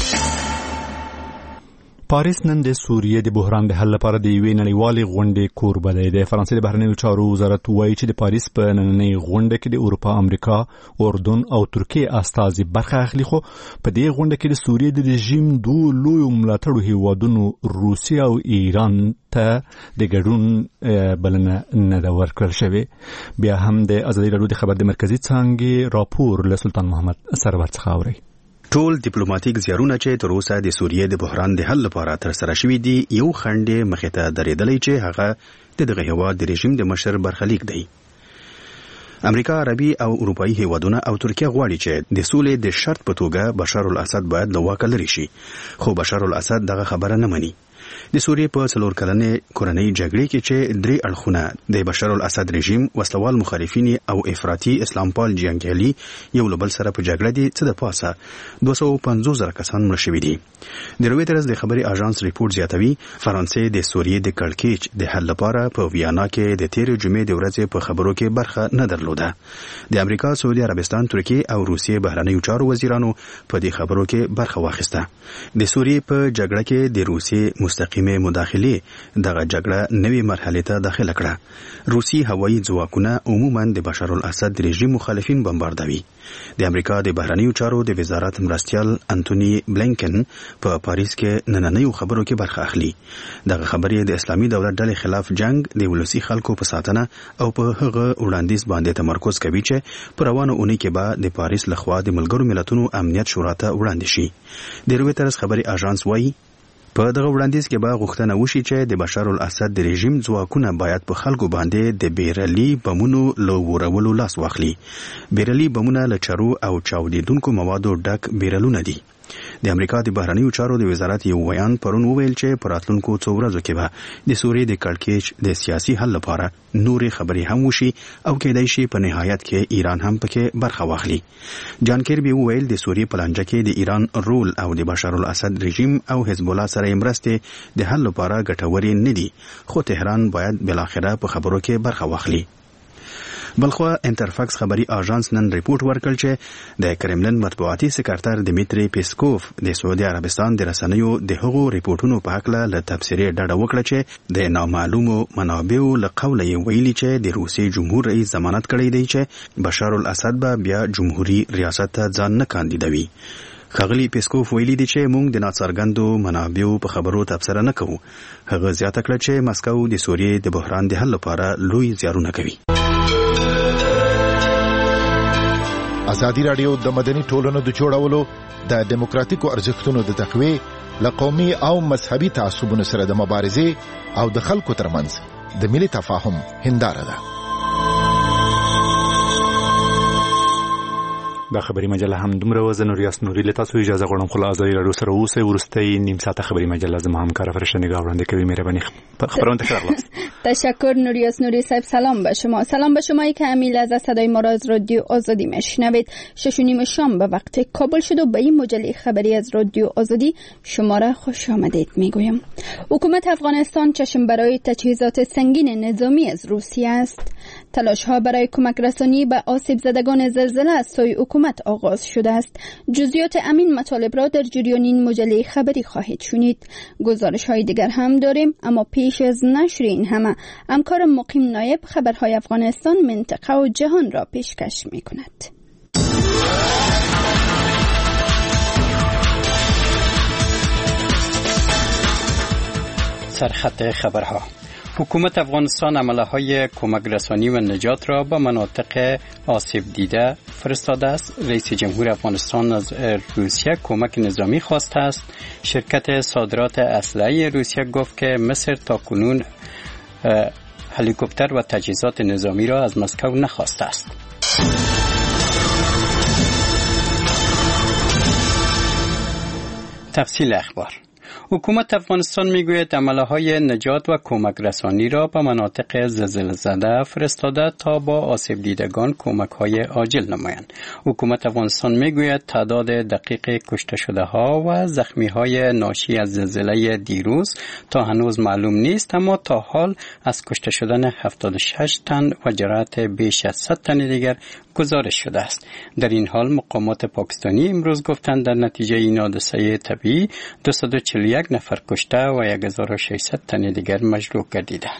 Speaker 5: پاریس نن د سوریې د بحران د حل لپاره د یوې نړیوالې غونډې کوربه دی. د فرانسې د بهرنیو چارو وزارت وایي چې د پاریس په نننۍ غونډه کې د اروپا، امریکا، اردن او ترکیې استازي برخه اخلي. خو په دې غونډه کې د سوریې د رژیم دوه لوی ملاتړو هیوادونو روسیه او ایران ته د ګډون بلنه نه ده ورکړل شوې. بیا هم د ازادي راډیو د خبر د مرکزی څانګې راپور له سلطان محمد سرور څخه اوري.
Speaker 20: ټول ډیپلوماټیک زیارونه چې تر اوسه د سوریې د بحران د حل لپاره ترسره شوي دي یو خنډ مخې ته درېدلی چې هغه د دغه هیواد د رژیم د مشر برخلیک دی. امریکا، عربي او اروپایي هیوادونه او ترکیه غواړي چې د سولې د شرط په توګه بشار الاسد باید له واکه لرې شي. خو بشار الاسد دغه خبره نه مني. د سوریې په 4 کلنې کورنۍ جګړې کې چې 3 اړخونه د بشار الاسد رژیم، وسلوال مخالفین او افراطي اسلامپال جنګیالي یو له بل سره په جګړه دي چې د پاسه 250,000 کسان مړه شوي دي. د رویټرز د خبري اژانس ریپورت زیاتوي فرانسې د سوریې د کړکېچ د حل لپاره په ویانا کې د تیرې جمعې د ورځې په خبرو کې برخه نه درلوده. د امریکا، سعودي عربستان، ترکیه او روسیې بهرنیو چارو وزیرانو په دې خبرو کې برخه واخیسته. د سوریې په جګړه کې د روسیې مستقیمه مداخله دغه جګړه نوې مرحله ته داخله کړه. روسي هوایي ځواکونه عموما د بشار الاسد رژیم مخالفین بمباردوي. د امریکا د بهرنیو چارو د وزارت مرستیال انټونی بلینکن په پاریس کې نننیو خبرو کې برخه اخلي. دغه خبرې د اسلامي دولت ډلې خلاف جنگ، د ولسی خلکو په ساتنه او په هغه وړاندیز باندې تمرکز کوي چې په روانه اونۍ کې به د پاریس لخوا د ملګرو ملتونو امنیت شورا ته وړاندې شي. د رویټرز خبري اژانس وایي په دغه وړاندیز کې به غوښتنه وشي چې د بشار الاسد د رژیم ځواکونه باید په خلکو باندې د بیرلي بمونو له ورولو لاس واخلي. بیرلي بمونه له چرو او چاودیدونکو موادو ډک بیرلونه دي. د امریکا د بهرنیو چارو د وزارت یو ویان پرون وویل چې په راتلونکو څو ورځو کې به د سوریې د کړکېچ د سیاسي حل لپاره نورې خبرې هم وشي او کېدای شي په نهایت کې ایران هم پکې برخه واخلي. جان کیربي وویل د سوریې په لانجه کې د ایران رول او د بشار الاسد رژیم او حزب الله سره مرستې د حل لپاره ګټورې نه دي، خو تهران باید بالاخره په خبرو کې برخه واخلي. بلخوا انټرفاکس خبري اژانس نن ریپورت ورکړ چې د کرملن مطبوعاتي سکرټر دمیتری پیسکوف د سعودي عربستان د رسنیو د هغو ریپورتونو په حق له تفسیري ډډه وکړه چې د نامعلومو منابعو له قوله یې ویلي چې د روسي جمهور رئیس ضمانت کړی دی چې بشار الاسد به بیا جمهوریت ریاست ته ځان نه کاندیدوي. خغلی پیسکوف ویلي دی چې موږ د ناڅرګندو منابعو په خبرو تبصره نه کوو. هغه زیاته کړه چې مسکو د سوریې د بحران د حل لپاره لوی زیارونه کوي.
Speaker 12: ازادي راډیو د مدني ټولنو د جوړولو د دیموکراتیکو ارزښتونو د تقویې لقومي او مذهبي تعصبونو سره د مبارزې او د خلکو ترمنځ د ملي تفاهم هنداره ده.
Speaker 5: دا خبري مجله هم دومره وزن او ریاست نوري له تاسو اجازه غواړم خو ازادي راډیو سره اوسئ. ورستۍ نیم ساعته خبري مجله زما همکار فرشته نگاه وړاندې کوي. مهرباني خبرونه تکرار
Speaker 1: تشکر نوریاس نوری صاحب. سلام به شما. سلام به شمایی که امیل از صدای ما را از رادیو آزادی میشنوید. 6:30 شام به وقت کابل شد و به این مجله خبری از رادیو آزادی شما را خوش آمدید میگویم. حکومت افغانستان چشم برای تجهیزات سنگین نظامی از روسیه است. تلاش ها برای کمک رسانی به آسیب زدگان زلزله از سوی حکومت آغاز شده است. جزئیات همین مطالب را در جریان این مجله خبری خواهید شنید. گزارش های دیگر هم داریم، اما پیش از نشر این همه همکار مقیم نایب خبرهای افغانستان منطقه و جهان را پیشکش می کند.
Speaker 4: سرخط خبرها. حکومت افغانستان عمله‌های کمک رسانی و نجات را به مناطق آسیب دیده فرستاده است. رئیس جمهور افغانستان از روسیه کمک نظامی خواسته است. شرکت صادرات اسلحه روسیه گفت که مصر تاکنون هلیکوپتر و تجهیزات نظامی را از مسکو نخواسته است. تفصیل اخبار. حکومت افغانستان میگوید عمله‌های نجات و کمک رسانی را به مناطق زلزله زده فرستاده تا با آسیب دیدگان کمک‌های عاجل نمایند. حکومت افغانستان میگوید تعداد دقیق کشته شده ها و زخمی های ناشی از زلزله دیروز تا هنوز معلوم نیست، اما تا حال از کشته شدن 76 تن و جراحت بیش از 100 تن دیگر گزارش شده است. در این حال مقامات پاکستانی امروز گفتند در نتیجه این حادثه طبیعی 241 نفر کشته و 1600 تن دیگر مجروح گردیدند.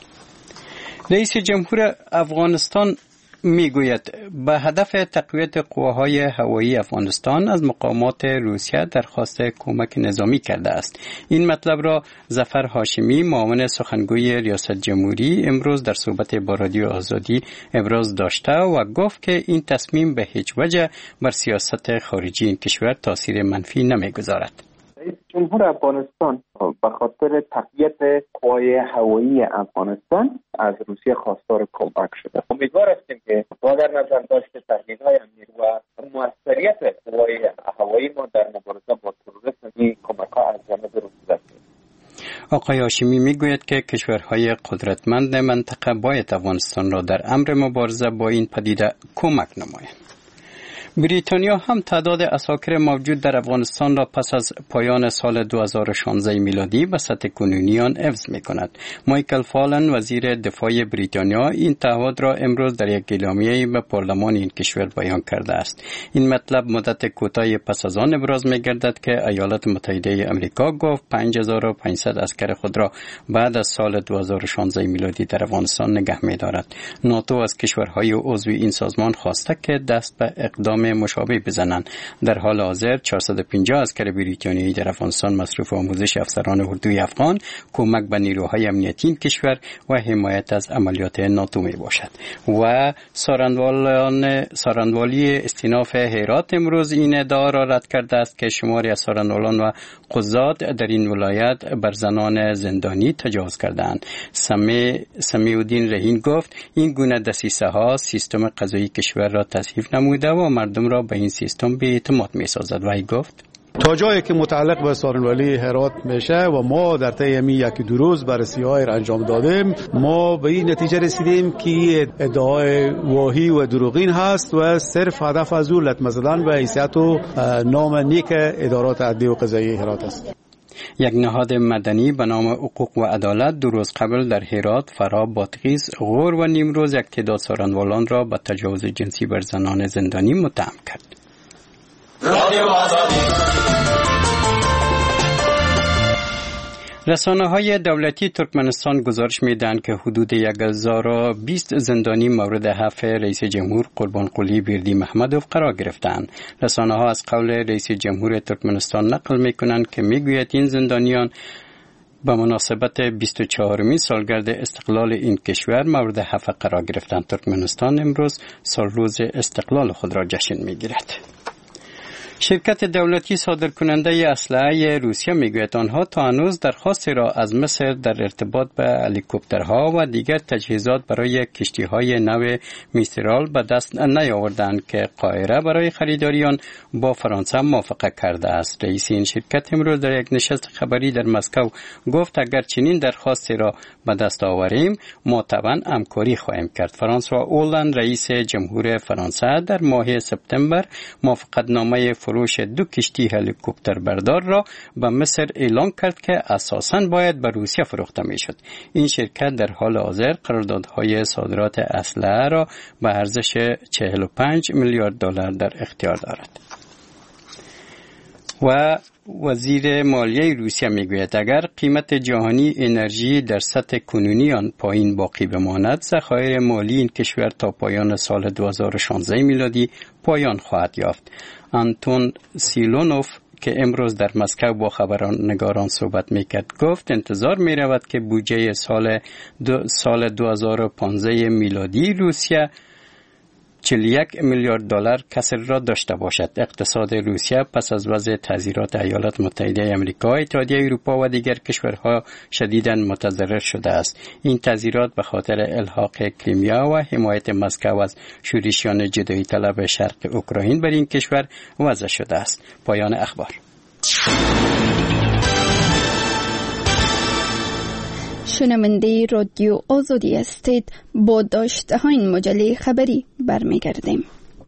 Speaker 4: رئیس جمهور افغانستان میگوید به هدف تقویت قواهای هوایی افغانستان از مقامات روسیه درخواست کمک نظامی کرده است. این مطلب را ظفر هاشمی معاون سخنگوی ریاست جمهوری امروز در صحبت با رادیو آزادی ابراز داشته و گفت که این تصمیم به هیچ وجه بر سیاست خارجی این کشور تاثیر منفی نمیگذارد.
Speaker 2: رئیس جمهور افغانستان به خاطر تقویت قوای هوایی افغانستان از روسیه خواستار کمک شده. امیدوار هستیم که با در نظر داشته تحلیل‌های امنیتی و موثریت قوای هوایی ما در مبارزه با تروریسم این کمک‌ها از جانب روسیه است.
Speaker 4: آقای هاشمی میگوید که کشورهای قدرتمند منطقه باید افغانستان را در امر مبارزه با این پدیده کمک نمایند. بریتانیا هم تعداد اساکر موجود در افغانستان را پس از پایان سال 2016 میلادی به سطح کنونی آن حفظ می‌کند. مایکل فالن وزیر دفاع بریتانیا این تعهد را امروز در یک اعلامیه به پارلمان این کشور بیان کرده است. این مطلب مدت کوتاهی پس از آن ابراز می‌گردد که ایالات متحده آمریکا گفت 5500 عسکر خود را بعد از سال 2016 میلادی در افغانستان نگه می‌دارد. ناتو از کشورهای عضو این سازمان خواسته که دست به اقدام مشابه بزنند. در حال حاضر 450 عسکر بریتانیایی در افغانستان مصروف آموزش افسران اردوی افغان، کمک به نیروهای امنیتی این کشور و حمایت از عملیات ناتو می باشد. و سارنوالی استیناف هرات امروز این ادعا را رد کرده است که شماری از سارنوالان و قضات در این ولایت بر زنان زندانی تجاوز کردند. سمیع الدین رهین گفت این گونه دسیسه ها سیستم قضایی کشور را تضعیف نموده و مردم را به این سیستم بی اعتماد می سازد. و ای گفت
Speaker 3: تا جایی که متعلق به سارنولی هرات میشه و ما در طی یکی دو روز بررسی‌های را انجام دادیم، ما به این نتیجه رسیدیم که ادعای واهی و دروغین هست و صرف هدف از او لطمه زدن به حیثیت و نام نیک ادارات عدلی و قضایی هرات است.
Speaker 4: یک نهاد مدنی به نام حقوق و عدالت 2 روز قبل در هرات، فرا، بادغیس، غور و نیمروز یک تعداد سارنوالان را به تجاوز جنسی بر زنان زندانی متهم کرد. رسانه‌های دولتی ترکمنستان گزارش می‌دهند که حدود 1020 زندانی مورد حرف رئیس جمهور قربانقلی بردی محمدوف قرار گرفتند. رسانه‌ها از قول رئیس جمهور ترکمنستان نقل می‌کنند که می‌گوید این زندانیان به مناسبت 24مین سالگرد استقلال این کشور مورد حرف قرار گرفتند. ترکمنستان امروز سالروز استقلال خود را جشن می‌گیرد. شرکت دولتی صادرکننده اسلحه روسیه میگوید آنها تا هنوز درخواستی را از مصر در ارتباط به هلیکوپترها و دیگر تجهیزات برای کشتی‌های نو میسترال به دست نیاوردند که قاهره برای خریداری آن با فرانسه موافقه کرده است. رئیس این شرکت امروز در یک نشست خبری در مسکو گفت اگر چنین درخواستی را به دست آوریم ما طبعا همکاری خواهیم کرد. فرانسوا اولند رئیس جمهور فرانسه در ماه سپتامبر موافقتنامه فروش 2 کشتی هلیکوپتر بردار را به مصر اعلام کرد که اساساً باید به روسیه فروخته میشد. این شرکت در حال حاضر قراردادهای صادرات اسلحه را به ارزش 45 میلیارد دلار در اختیار دارد. و وزیر مالیه روسیه میگوید اگر قیمت جهانی انرژی در سطح کنونی آن پایین باقی بماند، ذخایر مالی این کشور تا پایان سال 2016 میلادی پایان خواهد یافت. آنتون سیلونوف که امروز در مسکو با خبرنگاران صحبت میکرد گفت انتظار میرود که بودجه سال 2015 میلادی روسیه 41 میلیارد دلار کسر را داشته باشد. اقتصاد روسیه پس از وضع تعزیرات ایالات متحده آمریکا، اتحادیه اروپا و دیگر کشورها شدیداً متضرر شده است. این تعزیرات به خاطر الحاق کریمیا و حمایت مسکو از شورشیان جدایی طلب شرق اوکراین بر این کشور وضع شده است. پایان اخبار.
Speaker 1: شنونده رادیو آزادی هستید. با داشته ها این مجله خبری برمیگردیم.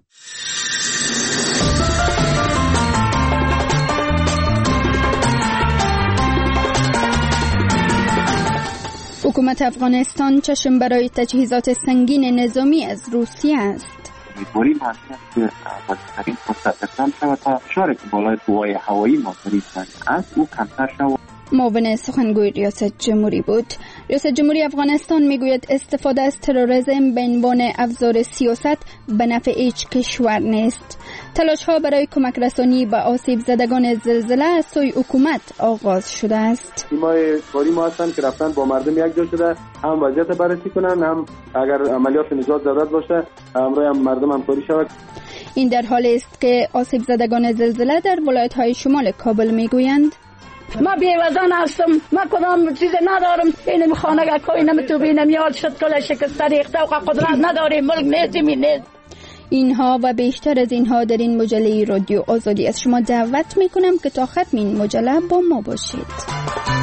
Speaker 1: حکومت افغانستان چشم برای تجهیزات سنگین نظامی از روسیه است.
Speaker 2: امیدواریم هست که بازترین فرصت اقدام شود تا فشاری که بالای قوای هوایی ماسری است او کمتر شود.
Speaker 1: معاون سخنگوی ریاست جمهوری بود. ریاست جمهوری افغانستان میگوید استفاده از تروریسم به عنوان ابزار سیاست به نفع هیچ کشور نیست. تلاش‌ها برای کمک رسانی به آسیب زدگان زلزله از سوی حکومت آغاز شده است.
Speaker 6: تیم‌های کاری ما هستند که رفتن با مردم یک جا شده هم وضعیت بررسی کنن، هم اگر عملیات نجات ضرورت باشه همراه هم مردم همکاری شود.
Speaker 1: این در حالی است که آسیب زدگان زلزله در ولایت‌های شمال کابل میگویند
Speaker 9: ما بیوزن هستم، ما کدام چیز ندارم، اینم خانه کوی نمیتو بینم یاد شد کل شکست ریخته و قدرت نداریم، ملک نیستیم نیست.
Speaker 1: اینها و بیشتر از اینها در این مجله رادیو آزادی از شما دعوت میکنم که تا ختم این مجله با ما باشید.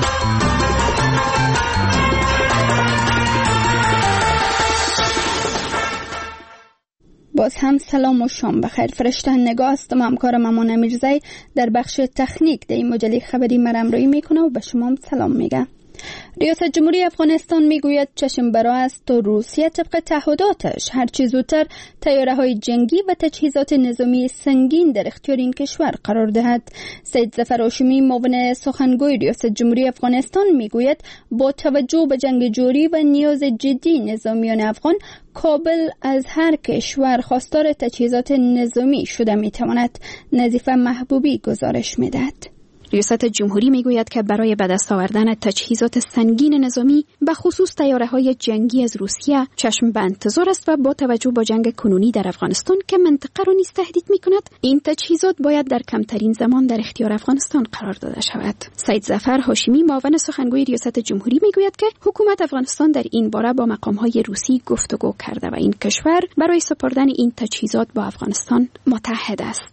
Speaker 1: باز هم سلام و شام بخیر. فرشته نگاه هستم، همکارم امان امیرزی در بخش تکنیک در این مجله خبری مرمروی میکنه و به شما هم سلام میگه. ریاست جمهوری افغانستان میگوید چشم برا است تا روسیه طبق تعهداتش هر چه زودتر طیاره‌های جنگی و تجهیزات نظامی سنگین در اختیار این کشور قرار دهد. سید ظفر هاشمی معاون سخنگوی ریاست جمهوری افغانستان میگوید با توجه به جنگ جوری و نیاز جدی نظامیان افغان، کابل از هر کشور خواستار تجهیزات نظامی شده میتواند. نظیفه محبوبی گزارش میدهد.
Speaker 23: ریاست جمهوری میگوید که برای به دست آوردن تجهیزات سنگین نظامی به خصوص طیاره‌های جنگی از روسیه چشم به انتظار است و با توجه به جنگ کنونی در افغانستان که منطقه را نیز تهدید میکند، این تجهیزات باید در کمترین زمان در اختیار افغانستان قرار داده شود. سید ظفر هاشمی معاون سخنگوی ریاست جمهوری میگوید که حکومت افغانستان در این باره با مقام‌های روسی گفتگو کرده و این کشور برای سپردن این تجهیزات با افغانستان متحد است.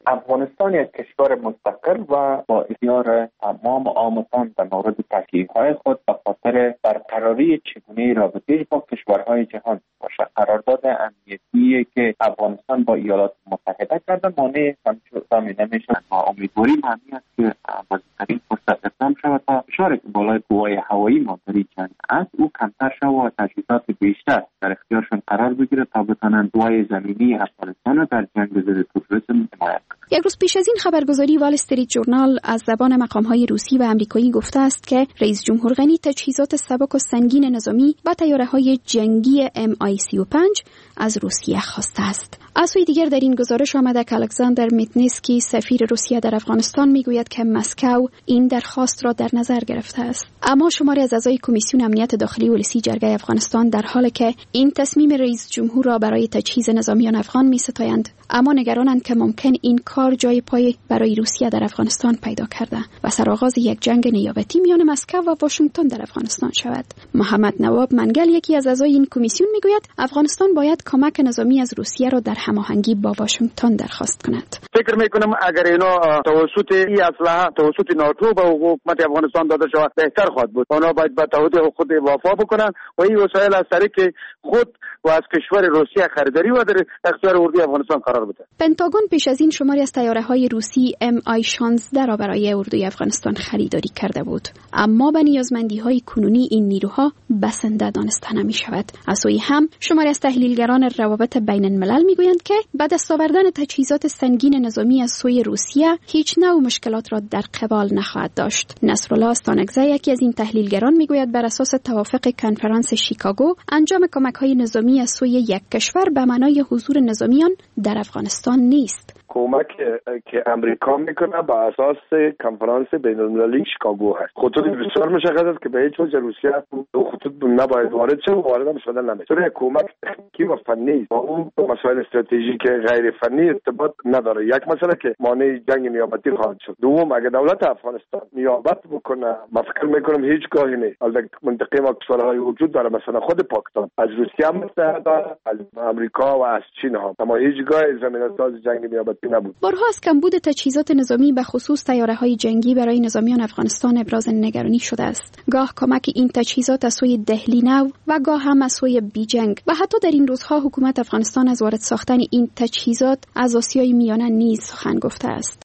Speaker 2: افغانستان یک کشور مستقل و با اختیار تمام آموزان در مورد تکلیف‌های خود به خاطر برقراری چگونه رابطه با کشورهای جهان باشه. قرارداد امنیتی که افغانستان با ایالات متحده کرده مانع همین نمیشه. ما امیدواریم همین است که بازترین فرصت اقدام شود تا فشار بالای قوای هوایی ما در این جنگ است او کمتر شود و تجهیزات بیشتر در اختیارشان قرار بگیره تا بتوانند قوای زمینی افغانستان را در جنگ ضد تروریسم حمایت کنند.
Speaker 23: یک روز پیش از این خبرگزاری وال استریت جورنال از زبان مقام‌های روسی و آمریکایی گفته است که رئیس جمهور غنی تجهیزات سبک و سنگین نظامی و طیاره‌های جنگی MI-35 از روسیه خواسته است. از سوی دیگر در این گزارش آمده که الکساندر میتنیسکی سفیر روسیه در افغانستان میگوید که مسکو این درخواست را در نظر گرفته است. اما شماری از اعضای کمیسیون امنیت داخلی ولسی جرگه افغانستان در حالی که این تصمیم رئیس جمهور را برای تجهیز نظامیان افغان می‌ستایند، اما نگرانند که ممکن این کار جای پای برای روسیه در افغانستان پیدا کرده و سرآغاز یک جنگ نیابتی میان مسکو و واشنگتن در افغانستان شود. محمد نواب منگل یکی از اعضای این کمیسیون میگوید افغانستان باید کمک نظامی از روسیه را در هماهنگی با واشنگتن درخواست کند.
Speaker 14: فکر میکنم اگر اینا توسط این اسلحه توسط ناتو به حکومت افغانستان داده شود بهتر خواهد بود. اونا باید به تعهد خود وفا بکنن و این وسایل از طریق خود و از کشور روسیه خریداری و در اختیار اردوی افغانستان قرار بده.
Speaker 23: پنتاگون پیش از این شماری از طیاره‌های روسی MI-16 را برای اردوی افغانستان خریداری کرده بود، اما به نیازمندی‌های کنونی این نیروها بسنده دانسته نمی‌شود. از سوی هم شماری از تحلیلگران روابط بین الملل می‌گویند که به دست آوردن تجهیزات سنگین نظامی از سوی روسیه هیچ نوع مشکلات را در قبال نخواهد داشت. نصرالله استانکزی یکی از این تحلیلگران می‌گوید بر اساس توافق کنفرانس شیکاگو انجام کمک‌های نظامی از سوی یک کشور به معنای حضور نظامیان در افغانستان نیست.
Speaker 7: کمک که امریکا میکنه با اساس کنفرانس بین المللی شیکاگو هست. خطوط بسیار مشخص است که به هیچ وجه روسیه دو خطوط نباید وارد شه و وارد هم شدن نمیشه. چون کمک تکنیکی و فنی با اون مسائل استراتژیک غیر فنی ارتباط نداره. یک مسئله که مانع جنگ نیابتی خواهد شد. دوم اگه دولت افغانستان نیابت بکنه من فکر میکنم هیچگاهی نه. البته منطقه ما کشورهای وجود داره، مثلا خود پاکستان از روسیه متحد از امریکا و از چین ها، اما هیچگاه زمینه ساز جنگ نیابتی نبود.
Speaker 23: بارها از کمبود تجهیزات نظامی به خصوص طیاره‌های جنگی برای نظامیان افغانستان ابراز نگرانی شده است. گاه کمک این تجهیزات از سوی دهلی نو و گاه هم از سوی بیجنگ و حتی در این روزها حکومت افغانستان از وارد ساختن این تجهیزات از آسیای میانه نیز سخن گفته است.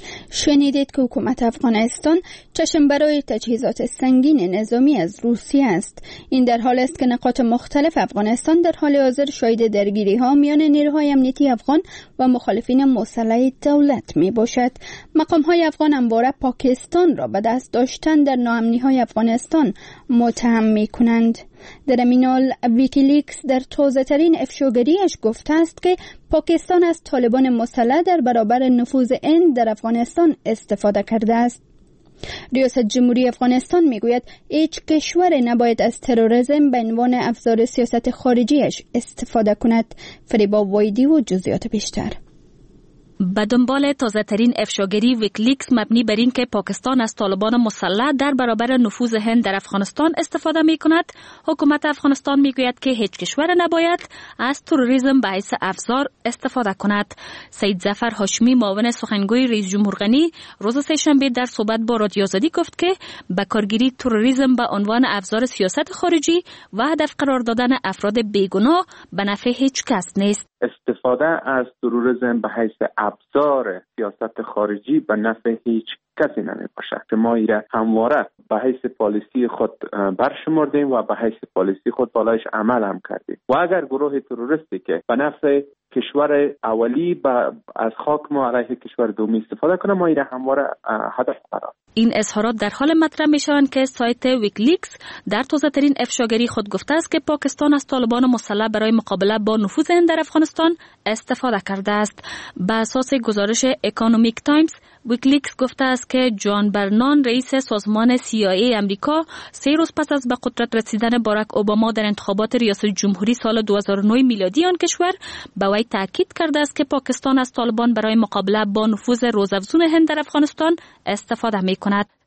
Speaker 1: شنیدید که حکومت افغانستان چشم برای تجهیزات سنگین نظامی از روسیه است. این در حال است که نقاط مختلف افغانستان در حال حاضر شاهد درگیری ها میان نیروهای امنیتی افغان و مخالفین مسلح دولت می باشد. مقام های افغان همواره پاکستان را به دست داشتن در ناامنی های افغانستان متهم می کنند. در این حال ویکیلیکس در تازه ترین افشاگریش گفته است که پاکستان از طالبان مسلح در برابر نفوذ هند در افغانستان استفاده کرده است. ریاست جمهوری افغانستان میگوید هیچ کشور نباید از تروریسم به عنوان ابزار سیاست خارجیش استفاده کند. فریبا وایدی و جزئیات بیشتر.
Speaker 8: به دنبال تازه ترین افشاگری ویکیلیکس مبنی بر این که پاکستان از طالبان مسلح در برابر نفوذ هند در افغانستان استفاده می کند، حکومت افغانستان می گوید که هیچ کشور نباید از تروریسم به حیث ابزار استفاده کند. سید ظفر هاشمی معاون سخنگوی رئیس جمهور غنی روز سه‌شنبه در صحبت با رادیو آزادی گفت که به کارگیری تروریسم به عنوان ابزار سیاست خارجی و هدف قرار دادن افراد بیگناه به نفع هیچ کس نیست.
Speaker 2: استفاده از تروریسم به حیث ابزار سیاست خارجی به نفع هیچ کسی نمی باشد که ما ایره همواره به حیث پالیسی خود برشمردیم و به حیث پالیسی خود بالایش عمل هم کردیم و اگر گروه تروریستی که به نفع کشور اولی از خاک ما علیه کشور دومی استفاده کنه ما ایره همواره هدف قرار.
Speaker 8: این اظهارات در حال مطرح می شوند که سایت ویکیلیکس در تازه ترین افشاگری خود گفته است که پاکستان از طالبان مسلح برای مقابله با نفوذ هند در افغانستان استفاده کرده است. به اساس گزارش اکونومیک تایمز، ویکیلیکس گفته است که جان برنان رئیس سازمان CIA امریکا 3 روز پس از به قدرت رسیدن باراک اوباما در انتخابات ریاست جمهوری سال 2009 میلادی آن کشور به وی تاکید کرده است که پاکستان از طالبان برای مقابله با نفوذ روزافزون هند در افغانستان استفاده می کند.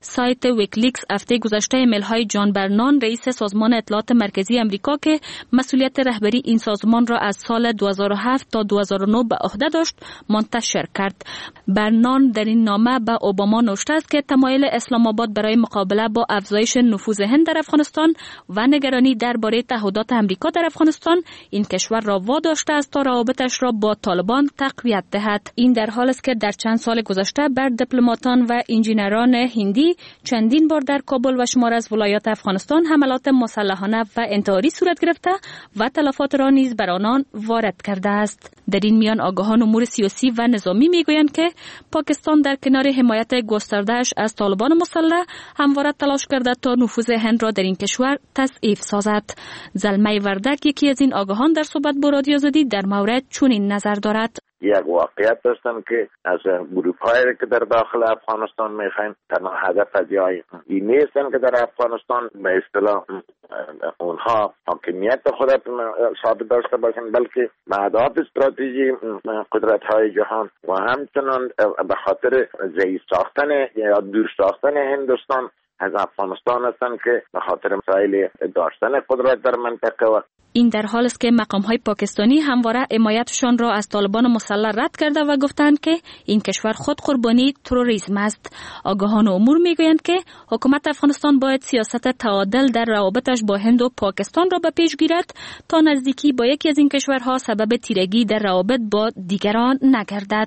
Speaker 8: سایت ویکلیکس هفته گذشته ایمیل‌های جان برنان رئیس سازمان اطلاعات مرکزی امریکا که مسئولیت رهبری این سازمان را از سال 2007 تا 2009 به عهده داشت منتشر کرد. برنان در این نامه به اوباما نوشته است که تمایل اسلام آباد برای مقابله با افزایش نفوذ هند در افغانستان و نگرانی درباره تعهدات امریکا در افغانستان این کشور را واداشته است تا روابطش را با طالبان تقویت دهد. این در حالی است که در چند سال گذشته بر دیپلماتان و انجینران هندی چندین بار در کابل و شمار از ولایات افغانستان حملات مسلحانه و انتحاری صورت گرفته و تلفات را نیز بر آنان وارد کرده است. در این میان آگاهان امور سیاسی و نظامی میگویند که پاکستان در کنار حمایت گسترده‌اش از طالبان مسلح همواره تلاش کرده تا نفوذ هند را در این کشور تضعیف سازد. زلمه وردک یکی از این آگاهان در صحبت با رادیو آزادی در مورد چنین نظر دارد.
Speaker 10: یک واقعیت داشتن که از گروه‌هایی که در داخل افغانستان میخواین تنها هدف از این نیستن که در افغانستان به اصطلاح اونها حاکمیت خود ثابت داشته باشند، بلکه به اهداف استراتژی قدرت‌های جهان و همچنان به خاطر ضعیف ساختن یا دور ساختن هندوستان از افغانستان هستند که به خاطر مسائل داشتن قدرت در منطقه و
Speaker 8: این در حال است که مقام‌های پاکستانی همواره حمایتشان را از طالبان مسلح رد کرده و گفتند که این کشور خود قربانی تروریسم است. آگاهان امور میگویند که حکومت افغانستان باید سیاست تعادل در روابطش با هند و پاکستان را به پیش گیرد تا نزدیکی با یکی از این کشورها سبب تیرگی در روابط با دیگران نگردد.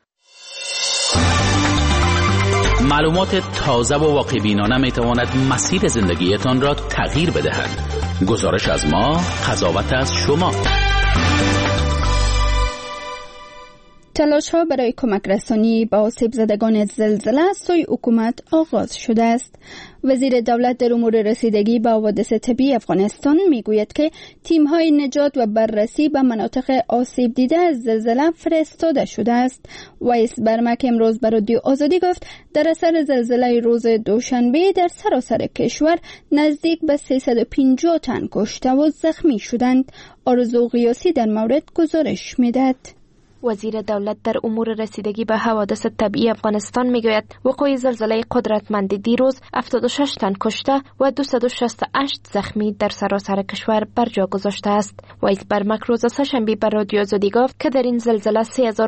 Speaker 11: معلومات تازه و واقع بینانه می تواند مسیر زندگیتان را تغییر بدهد. گزارش از ما، قضاوت از شما.
Speaker 1: تلاش‌ها برای کمک رسانی به آسیب زدگان زلزله از سوی حکومت آغاز شده است. وزیر دولت در امور رسیدگی به حوادث طبیعی افغانستان میگوید که تیم‌های نجات و بررسی به مناطق آسیب دیده از زلزله فرستاده شده است. وایس برمک امروز به رادیو آزادی گفت در اثر زلزله روز دوشنبه در سراسر کشور نزدیک به 350 تن کشته و زخمی شدند. آرزو غیاسی در مورد گزارش میدهد.
Speaker 13: وزیر دولت در امور رسیدگی به حوادث طبیعی افغانستان میگوید وقوع زلزله قدرتمند دیروز 76 تن کشته و 268 زخمی در سراسر کشور بر جا گذاشته است. وایس برمک روز سه‌شنبه بر رادیو آزادی گفت که در این زلزله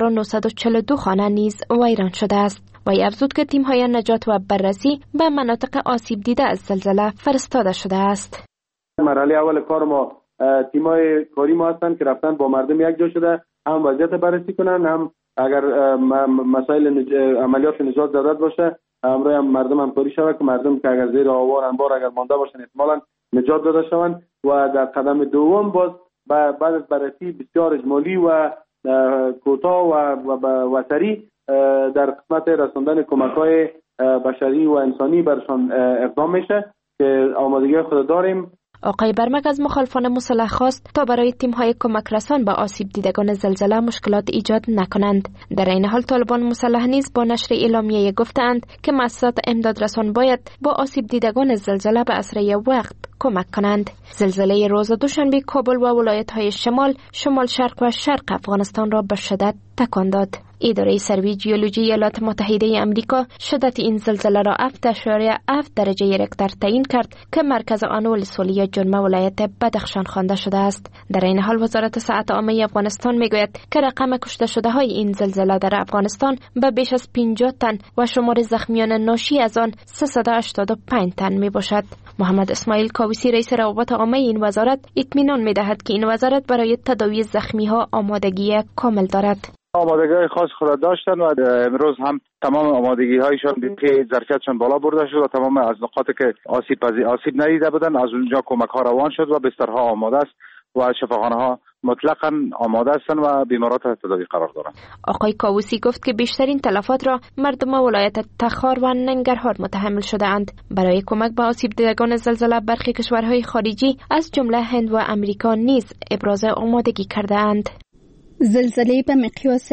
Speaker 13: 3942 خانه نیز ویران شده است. وی افزود که تیم‌های نجات و بررسی به مناطق آسیب دیده از زلزله فرستاده شده است.
Speaker 6: مرحله اول کار ما تیم‌های کاری ما هستند که رفتن با مردم یک جا شده هم وضعیت بررسی کنن، هم اگر مسائل عملیات نجات ضرورت باشه همراه هم مردم همکاری شود که مردم که اگر زیر آوار انبار اگر مانده باشن احتمالاً نجات داده شوند. و در قدم دوم باز بعد از بررسی بسیار اجمالی و کوتاه و سریع در قسمت رساندن کمک‌های بشری و انسانی برشان اقدام میشه که آمادگی خود داریم.
Speaker 13: آقای برمک از مخالفان مسلح خواست تا برای تیم‌های کمک رسان به آسیب دیدگان زلزله مشکلات ایجاد نکنند. در این حال طالبان مسلح نیز با نشر اعلامیه گفتند که مؤسسات امدادرسان باید با آسیب دیدگان زلزله به اسرع وقت کمک کنند. زلزله روز دوشنبه کابل و ولایت‌های شمال شرق و شرق افغانستان را به شدت تکان داد. اداره سروی جیولوژی ایالات متحده امریکا شدت این زلزله را 7.7 درجه ریکتر تعیین کرد که مرکز آن ولسوالی جرمه ولایت بدخشان خوانده شده است. در این حال وزارت صحت عامه افغانستان میگوید که رقم کشته شده های این زلزله در افغانستان به بیش از 50 تن و شمار زخمیان ناشی از آن 385 تن می باشد. محمد اسماعیل کاووسی رئیس روابط عامه این وزارت اطمینان می‌دهد که این وزارت برای تداوی زخمی‌ها آمادگی کامل دارد.
Speaker 14: آمادگی خاص خود داشتن و امروز هم تمام آمادگی هایشان که ظرفیتشان بالا برده شد و تمام از نقاطی که آسیب ندیده بودن از اونجا کمک ها روان شد و بسترها آماده است و شفاخانه ها مطلقاً آماده هستند و بیمارات تداوی قرار دارند.
Speaker 13: آقای کاووسی گفت که بیشترین تلفات را مردم ولایت تخار و ننگرهار متحمل شده اند. برای کمک به آسیب دیدگان زلزله برخی کشورهای خارجی از جمله هند و امریکا نیز ابراز آمادگی کرده اند.
Speaker 1: زلزله به مقیاس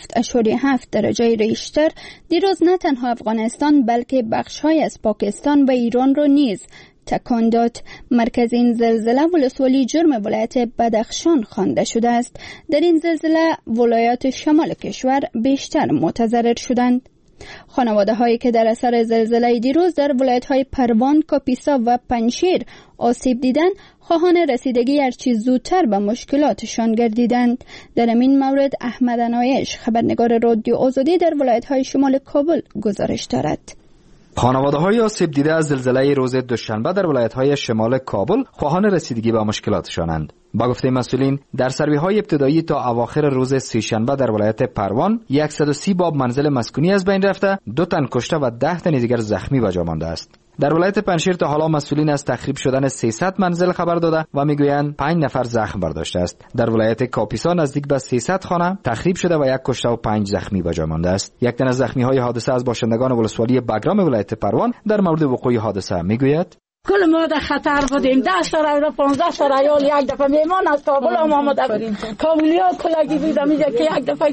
Speaker 1: 7.7 درجه ریشتر دیروز نه تنها افغانستان بلکه بخش‌های از پاکستان و ایران را نیز تکان داد. مرکز این زلزله ولسوالی جرم ولایت بدخشان خوانده شده است. در این زلزله ولایات شمال کشور بیشتر متضرر شدند. خانواده هایی که در اثر زلزله دیروز در ولایت های پروان، کاپیسا و پنجشیر آسیب دیدند خواهان رسیدگی هرچی زودتر به مشکلاتشان گردیدند. در این مورد احمد عنایش خبرنگار رادیو آزادی در ولایت های شمال کابل گزارش دارد.
Speaker 15: خانواده‌های آسیب دیده از زلزله روز دوشنبه در ولایت‌های شمال کابل خواهان رسیدگی به مشکلاتشانند. با گفته مسئولین در سروی‌های ابتدایی تا اواخر روز سه‌شنبه در ولایت پروان 130 باب منزل مسکونی از بین رفته، 2 تن کشته و 10 تن دیگر زخمی به جا مانده است. در ولایت پنجشیر تا حالا مسئولین از تخریب شدن 300 منزل خبر داده و میگویند 5 نفر زخم برداشته است. در ولایت کاپیسا نزدیک به 300 خانه تخریب شده و 1 کشته و 5 زخمی به جا مانده است. یک تن از زخمی‌های حادثه از باشندگان ولسوالی بگرام ولایت پروان در مورد وقوع حادثه میگوید:
Speaker 9: کل ما در خطر بودیم. 10 تا را 15 تا ریال یک دفعه میمان از کابل آمده کابلیا کلاگی بودم اینجا که یک دفعه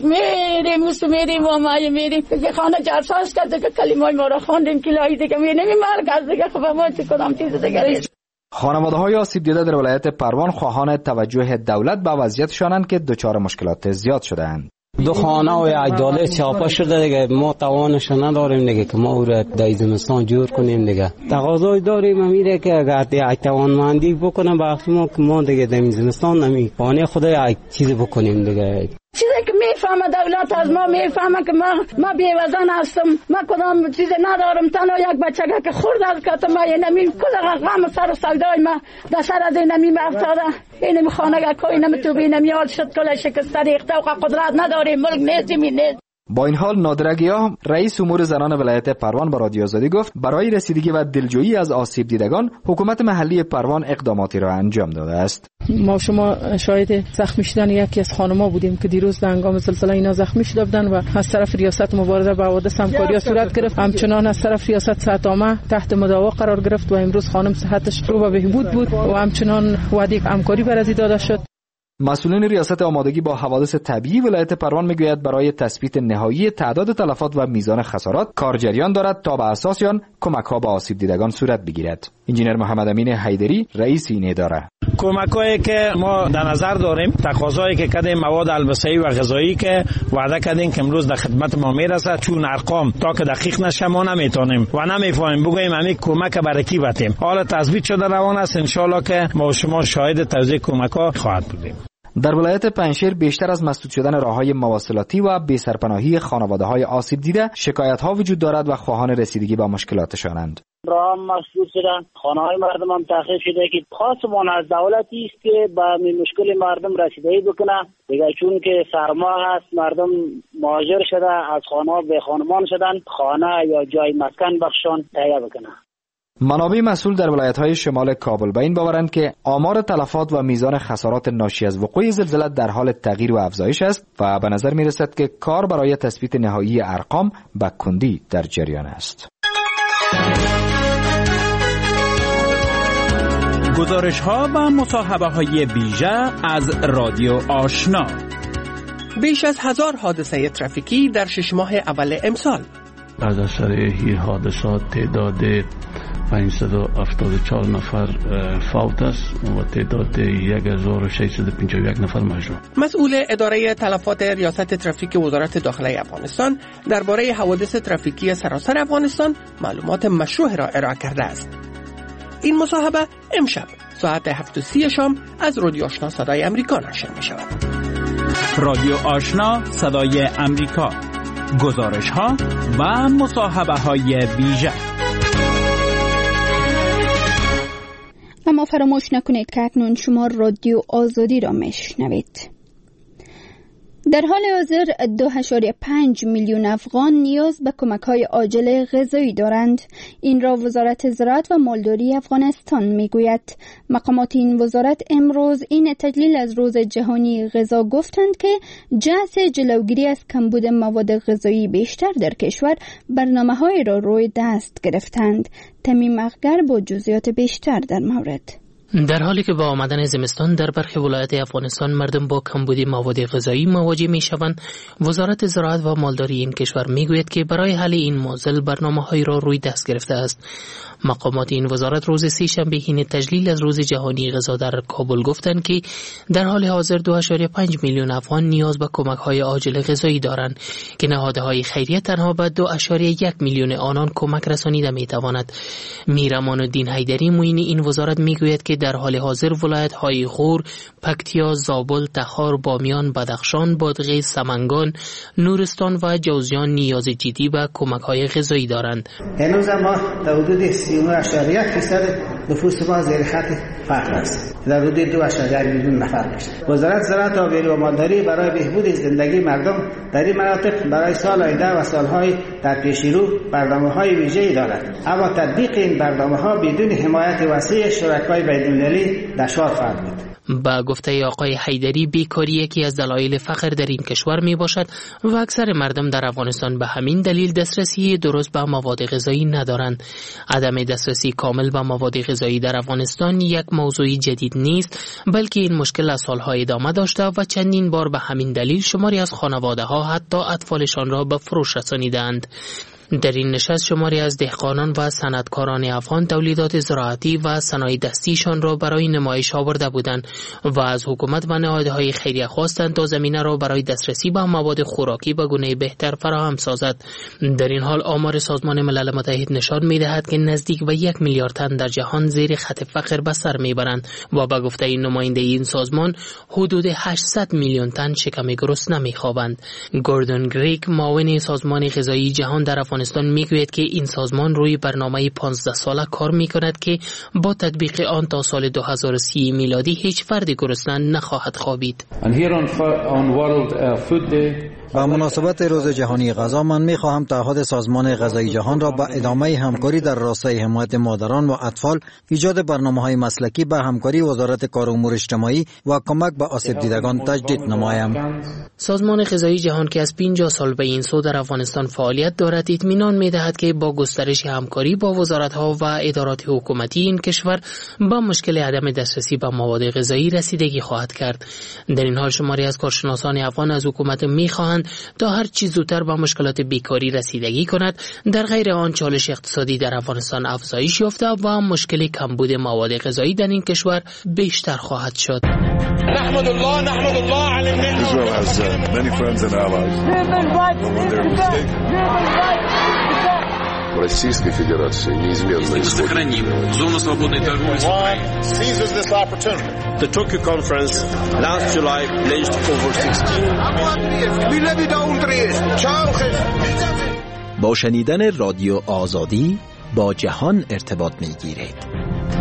Speaker 9: میریم و ما میریم که خانه جرساز کرد که کلمای ما را خواندیم کلایی دیگه میریم مرگ از دیگه خب ما چی کنم چیز دیگه.
Speaker 15: خانواده‌های آسیب دیده در ولایت پروان خواهان توجه دولت به وضعیتشانند که دچار مشکلات زیاد شده‌اند.
Speaker 16: 2 خانه و یک داله چاپا شده دیگه، ما توانش نداریم دیگه که ما او را در زمستان جور کنیم دیگه. تقاضای داریم میره که اگر یک توانمندی بکنه بخش ما که ما دیگه در زمستان نمی‌توانیم خدا یک چیزی بکنیم دیگه.
Speaker 9: چیزی که میفهمه دولت از ما میفهمه که ما بی‌وزن هستم، ما کدام چیزی ندارم، تنها یک بچه که خورد از کتم ما نمی کدام غم سر و سودای ما در سر از نمی افتاده. این خانه کوی نمیتو بینم یاد شد کل شکست ریخته و قدرت نداریم، ملک نیستیم نیست.
Speaker 15: با این حال نادره گیاه رئیس امور زنان ولایت پروان با رادیو آزادی گفت برای رسیدگی و دلجویی از آسیب دیدگان حکومت محلی پروان اقداماتی را انجام داده است.
Speaker 17: ما شما شاهد زخمی شدن یکی از خانم‌ها بودیم که دیروز در هنگام زلزله اینا زخمی شده بودن و از طرف ریاست مبارزه با حوادث همکاری صورت گرفت. همچنان از طرف ریاست صحت‌عامه تحت مداوا قرار گرفت و امروز خانم صحتش رو به بهبود بود و همچنان وعده همکاری برازی داده شد.
Speaker 15: مسئولین ریاست آمادگی با حوادث طبیعی ولایت پروان میگوید برای تثبیت نهایی تعداد تلفات و میزان خسارات کار جریان دارد تا به اساس آن کمک‌ها به آسیب دیدگان صورت بگیرد. انجینر محمد امین حیدری رئیس این اداره:
Speaker 24: کمک‌هایی که ما در نظر داریم، تقاضایی که کردیم مواد البسه‌ای و غذایی که وعده کردیم که امروز در خدمت ما میرسه، چون ارقام تا که دقیق نشه ما نمیتونیم و نمیفهمیم بگوییم همین کمک برای کی بتیم. حالا تثبیت شده روان است، ان شاءالله که ما شما شاهد توزیع کمک‌ها خواهد بودیم.
Speaker 15: در ولایت پنجشیر بیشتر از مسدود شدن راه‌های مواصلاتی و بی‌سرپناهی خانواده‌های آسیب دیده شکایت‌ها وجود دارد و خواهان رسیدگی به مشکلاتشانند.
Speaker 25: راه مسدود شدن، خانه‌های مردم هم تخریب شده که خواستمان از دولتی است که به مشکل مردم رسیدگی بکنه دیگه، چون که سرما هست مردم مهاجر شده از خانه‌ها به خانمان شدن، خانه یا جای مسکن بخشان تهیه بکنه.
Speaker 15: منابع مسئول در ولایت‌های شمال کابل به این باورند که آمار تلفات و میزان خسارات ناشی از وقوع زلزله در حال تغییر و افزایش است و به نظر می‌رسد که کار برای تثبیت نهایی ارقام به کندی در جریان است.
Speaker 11: گزارش‌ها و مصاحبه‌های ویژه از رادیو آشنا.
Speaker 26: بیش از 1000 حادثه ترافیکی در 6 ماه اول امسال.
Speaker 27: از اثر این حادثات تعداد 574 نفر فوت است و تعداد 1651 نفر مجروح.
Speaker 26: مسئول اداره تلفات ریاست ترافیک وزارت داخله افغانستان درباره حوادث ترافیکی سراسر افغانستان معلومات مشروع را ارائه کرده است. این مصاحبه امشب ساعت 7:30 شام از رادیو آشنا صدای امریکا نشر می شود.
Speaker 11: رادیو آشنا صدای امریکا، گزارش ها و مصاحبه های ویژه.
Speaker 1: اما فراموش نکنید که اکنون شما رادیو آزادی را میشنوید. در حال حاضر 2.5 میلیون افغان نیاز به کمک‌های عاجل غذایی دارند. این را وزارت زراعت و مالداری افغانستان میگوید. مقامات این وزارت امروز این تجلیل از روز جهانی غذا گفتند که جهت جلوگیری از کمبود مواد غذایی بیشتر در کشور برنامه‌های را روی دست گرفتند. تمیم اخگر با جزئیات بیشتر در مورد.
Speaker 5: در حالی که با آمدن زمستان در برخی ولایات افغانستان مردم با کمبود مواد غذایی مواجه می‌شوند، وزارت زراعت و مالداری این کشور می‌گوید که برای حل این معضل برنامه‌هایی را روی دست گرفته است. مقامات این وزارت روز سه‌شنبه حین تجلیل از روز جهانی غذا در کابل گفتند که در حال حاضر 2.5 میلیون افغان نیاز به کمک‌های عاجل غذایی دارند که نهادهای خیریه تنها به 2.1 میلیون آنان کمک رسانیده می‌تواند. میرمان الدین حیدری معین این وزارت می‌گوید که در حال حاضر ولایت‌های غور، پکتیا، زابل، تخار، بامیان، بدخشان، بادغیس، سمنگان، نورستان و جوزجان نیاز جدی به کمک‌های غذایی دارند.
Speaker 12: هنوز ما در حدود 39.1% نفوس ما زیر خط فقر است. در حدود 2.1 میلیون نفر میشه. وزارت زراعت و آبیاری و مالداری برای بهبود زندگی مردم در این مناطق برای سال آینده و سالهای در پیش رو برنامه‌های ویژه‌ای دارد. اما تطبیق این برنامه‌ها بدون حمایت وسیع شرکای بین‌المللی دشوار خواهد بود.
Speaker 5: با گفته آقای حیدری، بیکاری یکی از دلایل فقر در این کشور می باشد و اکثر مردم در افغانستان به همین دلیل دسترسی درست به مواد غذایی ندارند. عدم دسترسی کامل به مواد غذایی در افغانستان یک موضوع جدید نیست، بلکه این مشکل از سال‌های ادامه داشته و چندین بار به همین دلیل شماری از خانواده‌ها حتی اطفالشان را به فروش رسانیدند. در این نشست شماری از دهقانان و صنعتکاران افغان تولیدات زراعتی و صنایع دستیشان را برای نمایش آورده بودند و از حکومت و نهادهای خیریه خواستند تا زمینه را برای دسترسی به مواد خوراکی به گونه بهتر فراهم سازد. در این حال آمار سازمان ملل متحد نشان می‌دهد که نزدیک به 1 میلیارد تن در جهان زیر خط فقر به سر میبرند و به گفته این نماینده این سازمان حدود 800 میلیون تن شکم گرسنه می‌خوابند. گوردون گریک معاون سازمان غذایی جهان در افغانستان میگوید که این سازمان روی برنامه 15 ساله کار میکند که با تطبیق آن تا سال 2030 میلادی هیچ فردی گرسنه نخواهد خوابید.
Speaker 18: با مناسبت روز جهانی غذا من میخواهم تعهد سازمان غذایی جهان را به ادامه همکاری در راستای حمایت مادران و اطفال، ایجاد برنامه‌های مسلکی به همکاری وزارت کار و امور اجتماعی و کمک به آسیب دیدگان تجدید نمایم.
Speaker 5: سازمان غذایی جهان که از 50 سال به این سو در افغانستان فعالیت دارد اطمینان می‌دهد که با گسترش همکاری با وزارت‌ها و ادارات حکومتی این کشور با مشکل عدم دسترسی به مواد غذایی رسیدگی خواهد کرد. در این حال شماری از کارشناسان افغان از حکومت می‌خواهند تا هر چه زودتر با مشکلات بیکاری رسیدگی کند، در غیر آن چالش اقتصادی در افغانستان افزایش یافته و مشکل کمبود مواد غذایی در این کشور بیشتر خواهد شد.
Speaker 19: نحمد الله على النعمة. Israel has many friends and allies.
Speaker 20: Российской Федерации неизменно
Speaker 19: сохраним зону свободной торговли с Украиной. Seizes this opportunity. The Tokyo conference last July pledged over 16
Speaker 21: با شنیدن رادیو آزادی با جهان ارتباط می‌گیرید.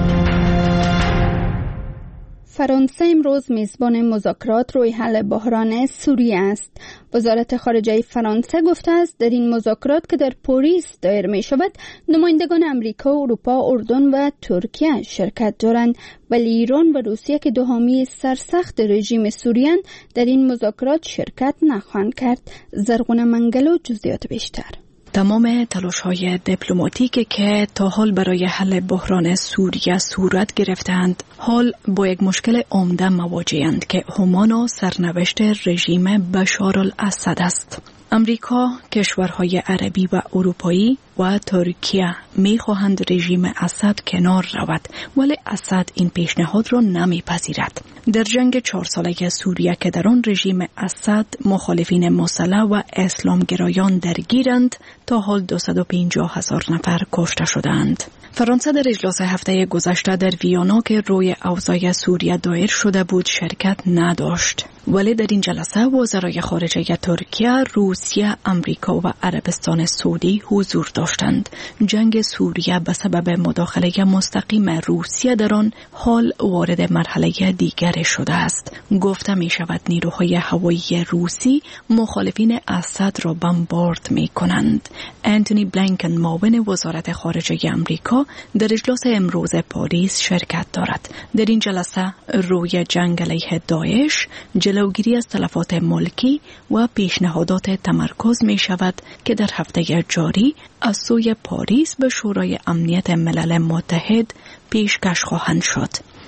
Speaker 1: فرانسه امروز میزبان مذاکرات روی حل بحران سوریه است. وزارت خارجه فرانسه گفته است در این مذاکرات که در پاریس دایر می شود نمایندگان امریکا، اروپا، اردن و ترکیه شرکت دارند، ولی ایران و روسیه که دو حامی سرسخت رژیم سوریان در این مذاکرات شرکت نخواهند کرد. زرغونه منگلو جزئیات بیشتر.
Speaker 22: تمام تلاش‌های دیپلماتیکی که تا حال برای حل بحران سوریه صورت گرفتند، حال با یک مشکل عمده مواجه‌اند که همان سرنوشت رژیم بشار الاسد است. امریکا، کشورهای عربی و اروپایی و ترکیه می‌خواهند رژیم اسد کنار رود، ولی اسد این پیشنهاد را نمی‌پذیرد. در جنگ 4 ساله سوریه که در آن رژیم اسد مخالفین مسلح و اسلامگرایان درگیرند، تا حال 250,000 نفر کشته شدند. فرانسه در اجلاس هفته گذشته در ویانا که روی اوضاع سوریه دایر شده بود شرکت نداشت، ولی در این جلسه وزرای خارجه ترکیه، روسیه، امریکا و عربستان سعودی حضور داشتند. جنگ سوریه به سبب مداخله مستقیم روسیه در آن حال وارد مرحله دیگر شده است. گفته می شود نیروهای هوایی روسی مخالفین اسد را بمبارد می کنند. انتونی بلینکن معاون وزارت خارجه امریکا در اجلاس امروز پاریس شرکت دارد. در این جلسه روی جنگ علیه داعش، جلوگیری از تلفات ملکی و پیشنهادات تمرکز می شود که در هفته جاری از سوی پاریس به شورای امنیت ملل متحد پیشکش خواهند شد.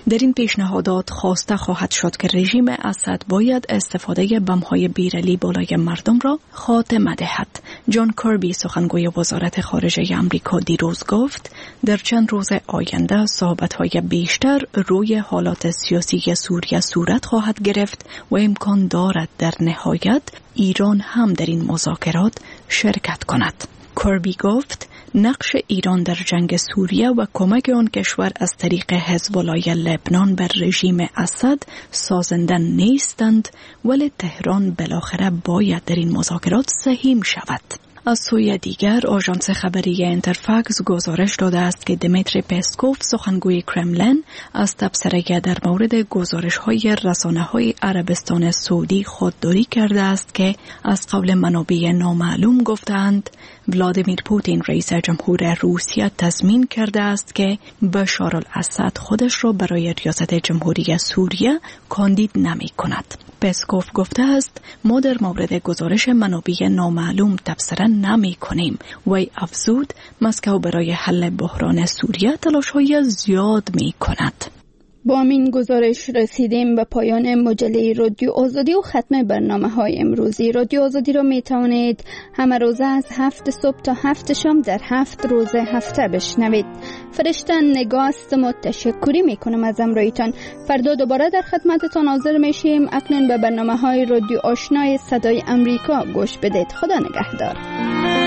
Speaker 22: در این پیشنهادات خواسته خواهد شد که رژیم اسد باید استفاده بم‌های بیرلی بالای مردم را خاتمه دهد. جان کربی سخنگوی وزارت خارجه آمریکا دیروز گفت در چند روز آینده صحبت‌های بیشتر روی حالات سیاسی سوریه صورت خواهد گرفت و امکان دارد در نهایت ایران هم در این مذاکرات شرکت کند. کربی گفت نقش ایران در جنگ سوریه و کمک آن کشور از طریق حزب الله لبنان بر رژیم اسد سازنده نیستند، ولی تهران بالاخره باید در این مذاکرات سهیم شود. از سوی دیگر آژانس خبری اینترفاکس گزارش داده است که دمیتری پسکوف سخنگوی کرملین از تبصره در مورد گزارش‌های رسانه‌های عربستان سعودی خودداری کرده است که از قول منابع نامعلوم گفتند ولادیمیر پوتین رئیس جمهور روسیه تضمین کرده است که بشار الاسد خودش را برای ریاست جمهوری سوریه کاندید نمی‌کند. پسکوف گفته است ما در مورد گزارش منابع نامعلوم تبصره نمی کنیم. وی افزود مسکو برای حل بحران سوریه تلاش‌های زیاد می کند.
Speaker 1: با این گزارش رسیدیم به پایان مجله رادیو آزادی و ختم برنامه‌های امروزی. رادیو آزادی را می توانید همه روزه از 7 صبح تا 7 شام در 7 روز هفته بشنوید. فرشته نگاه هستم و تشکری می کنم از همراهیتان. فردا دوباره در خدمتتان حاضر میشیم. اکنون به برنامه‌های رادیو آشنای صدای امریکا گوش بدید. خدا نگهدار.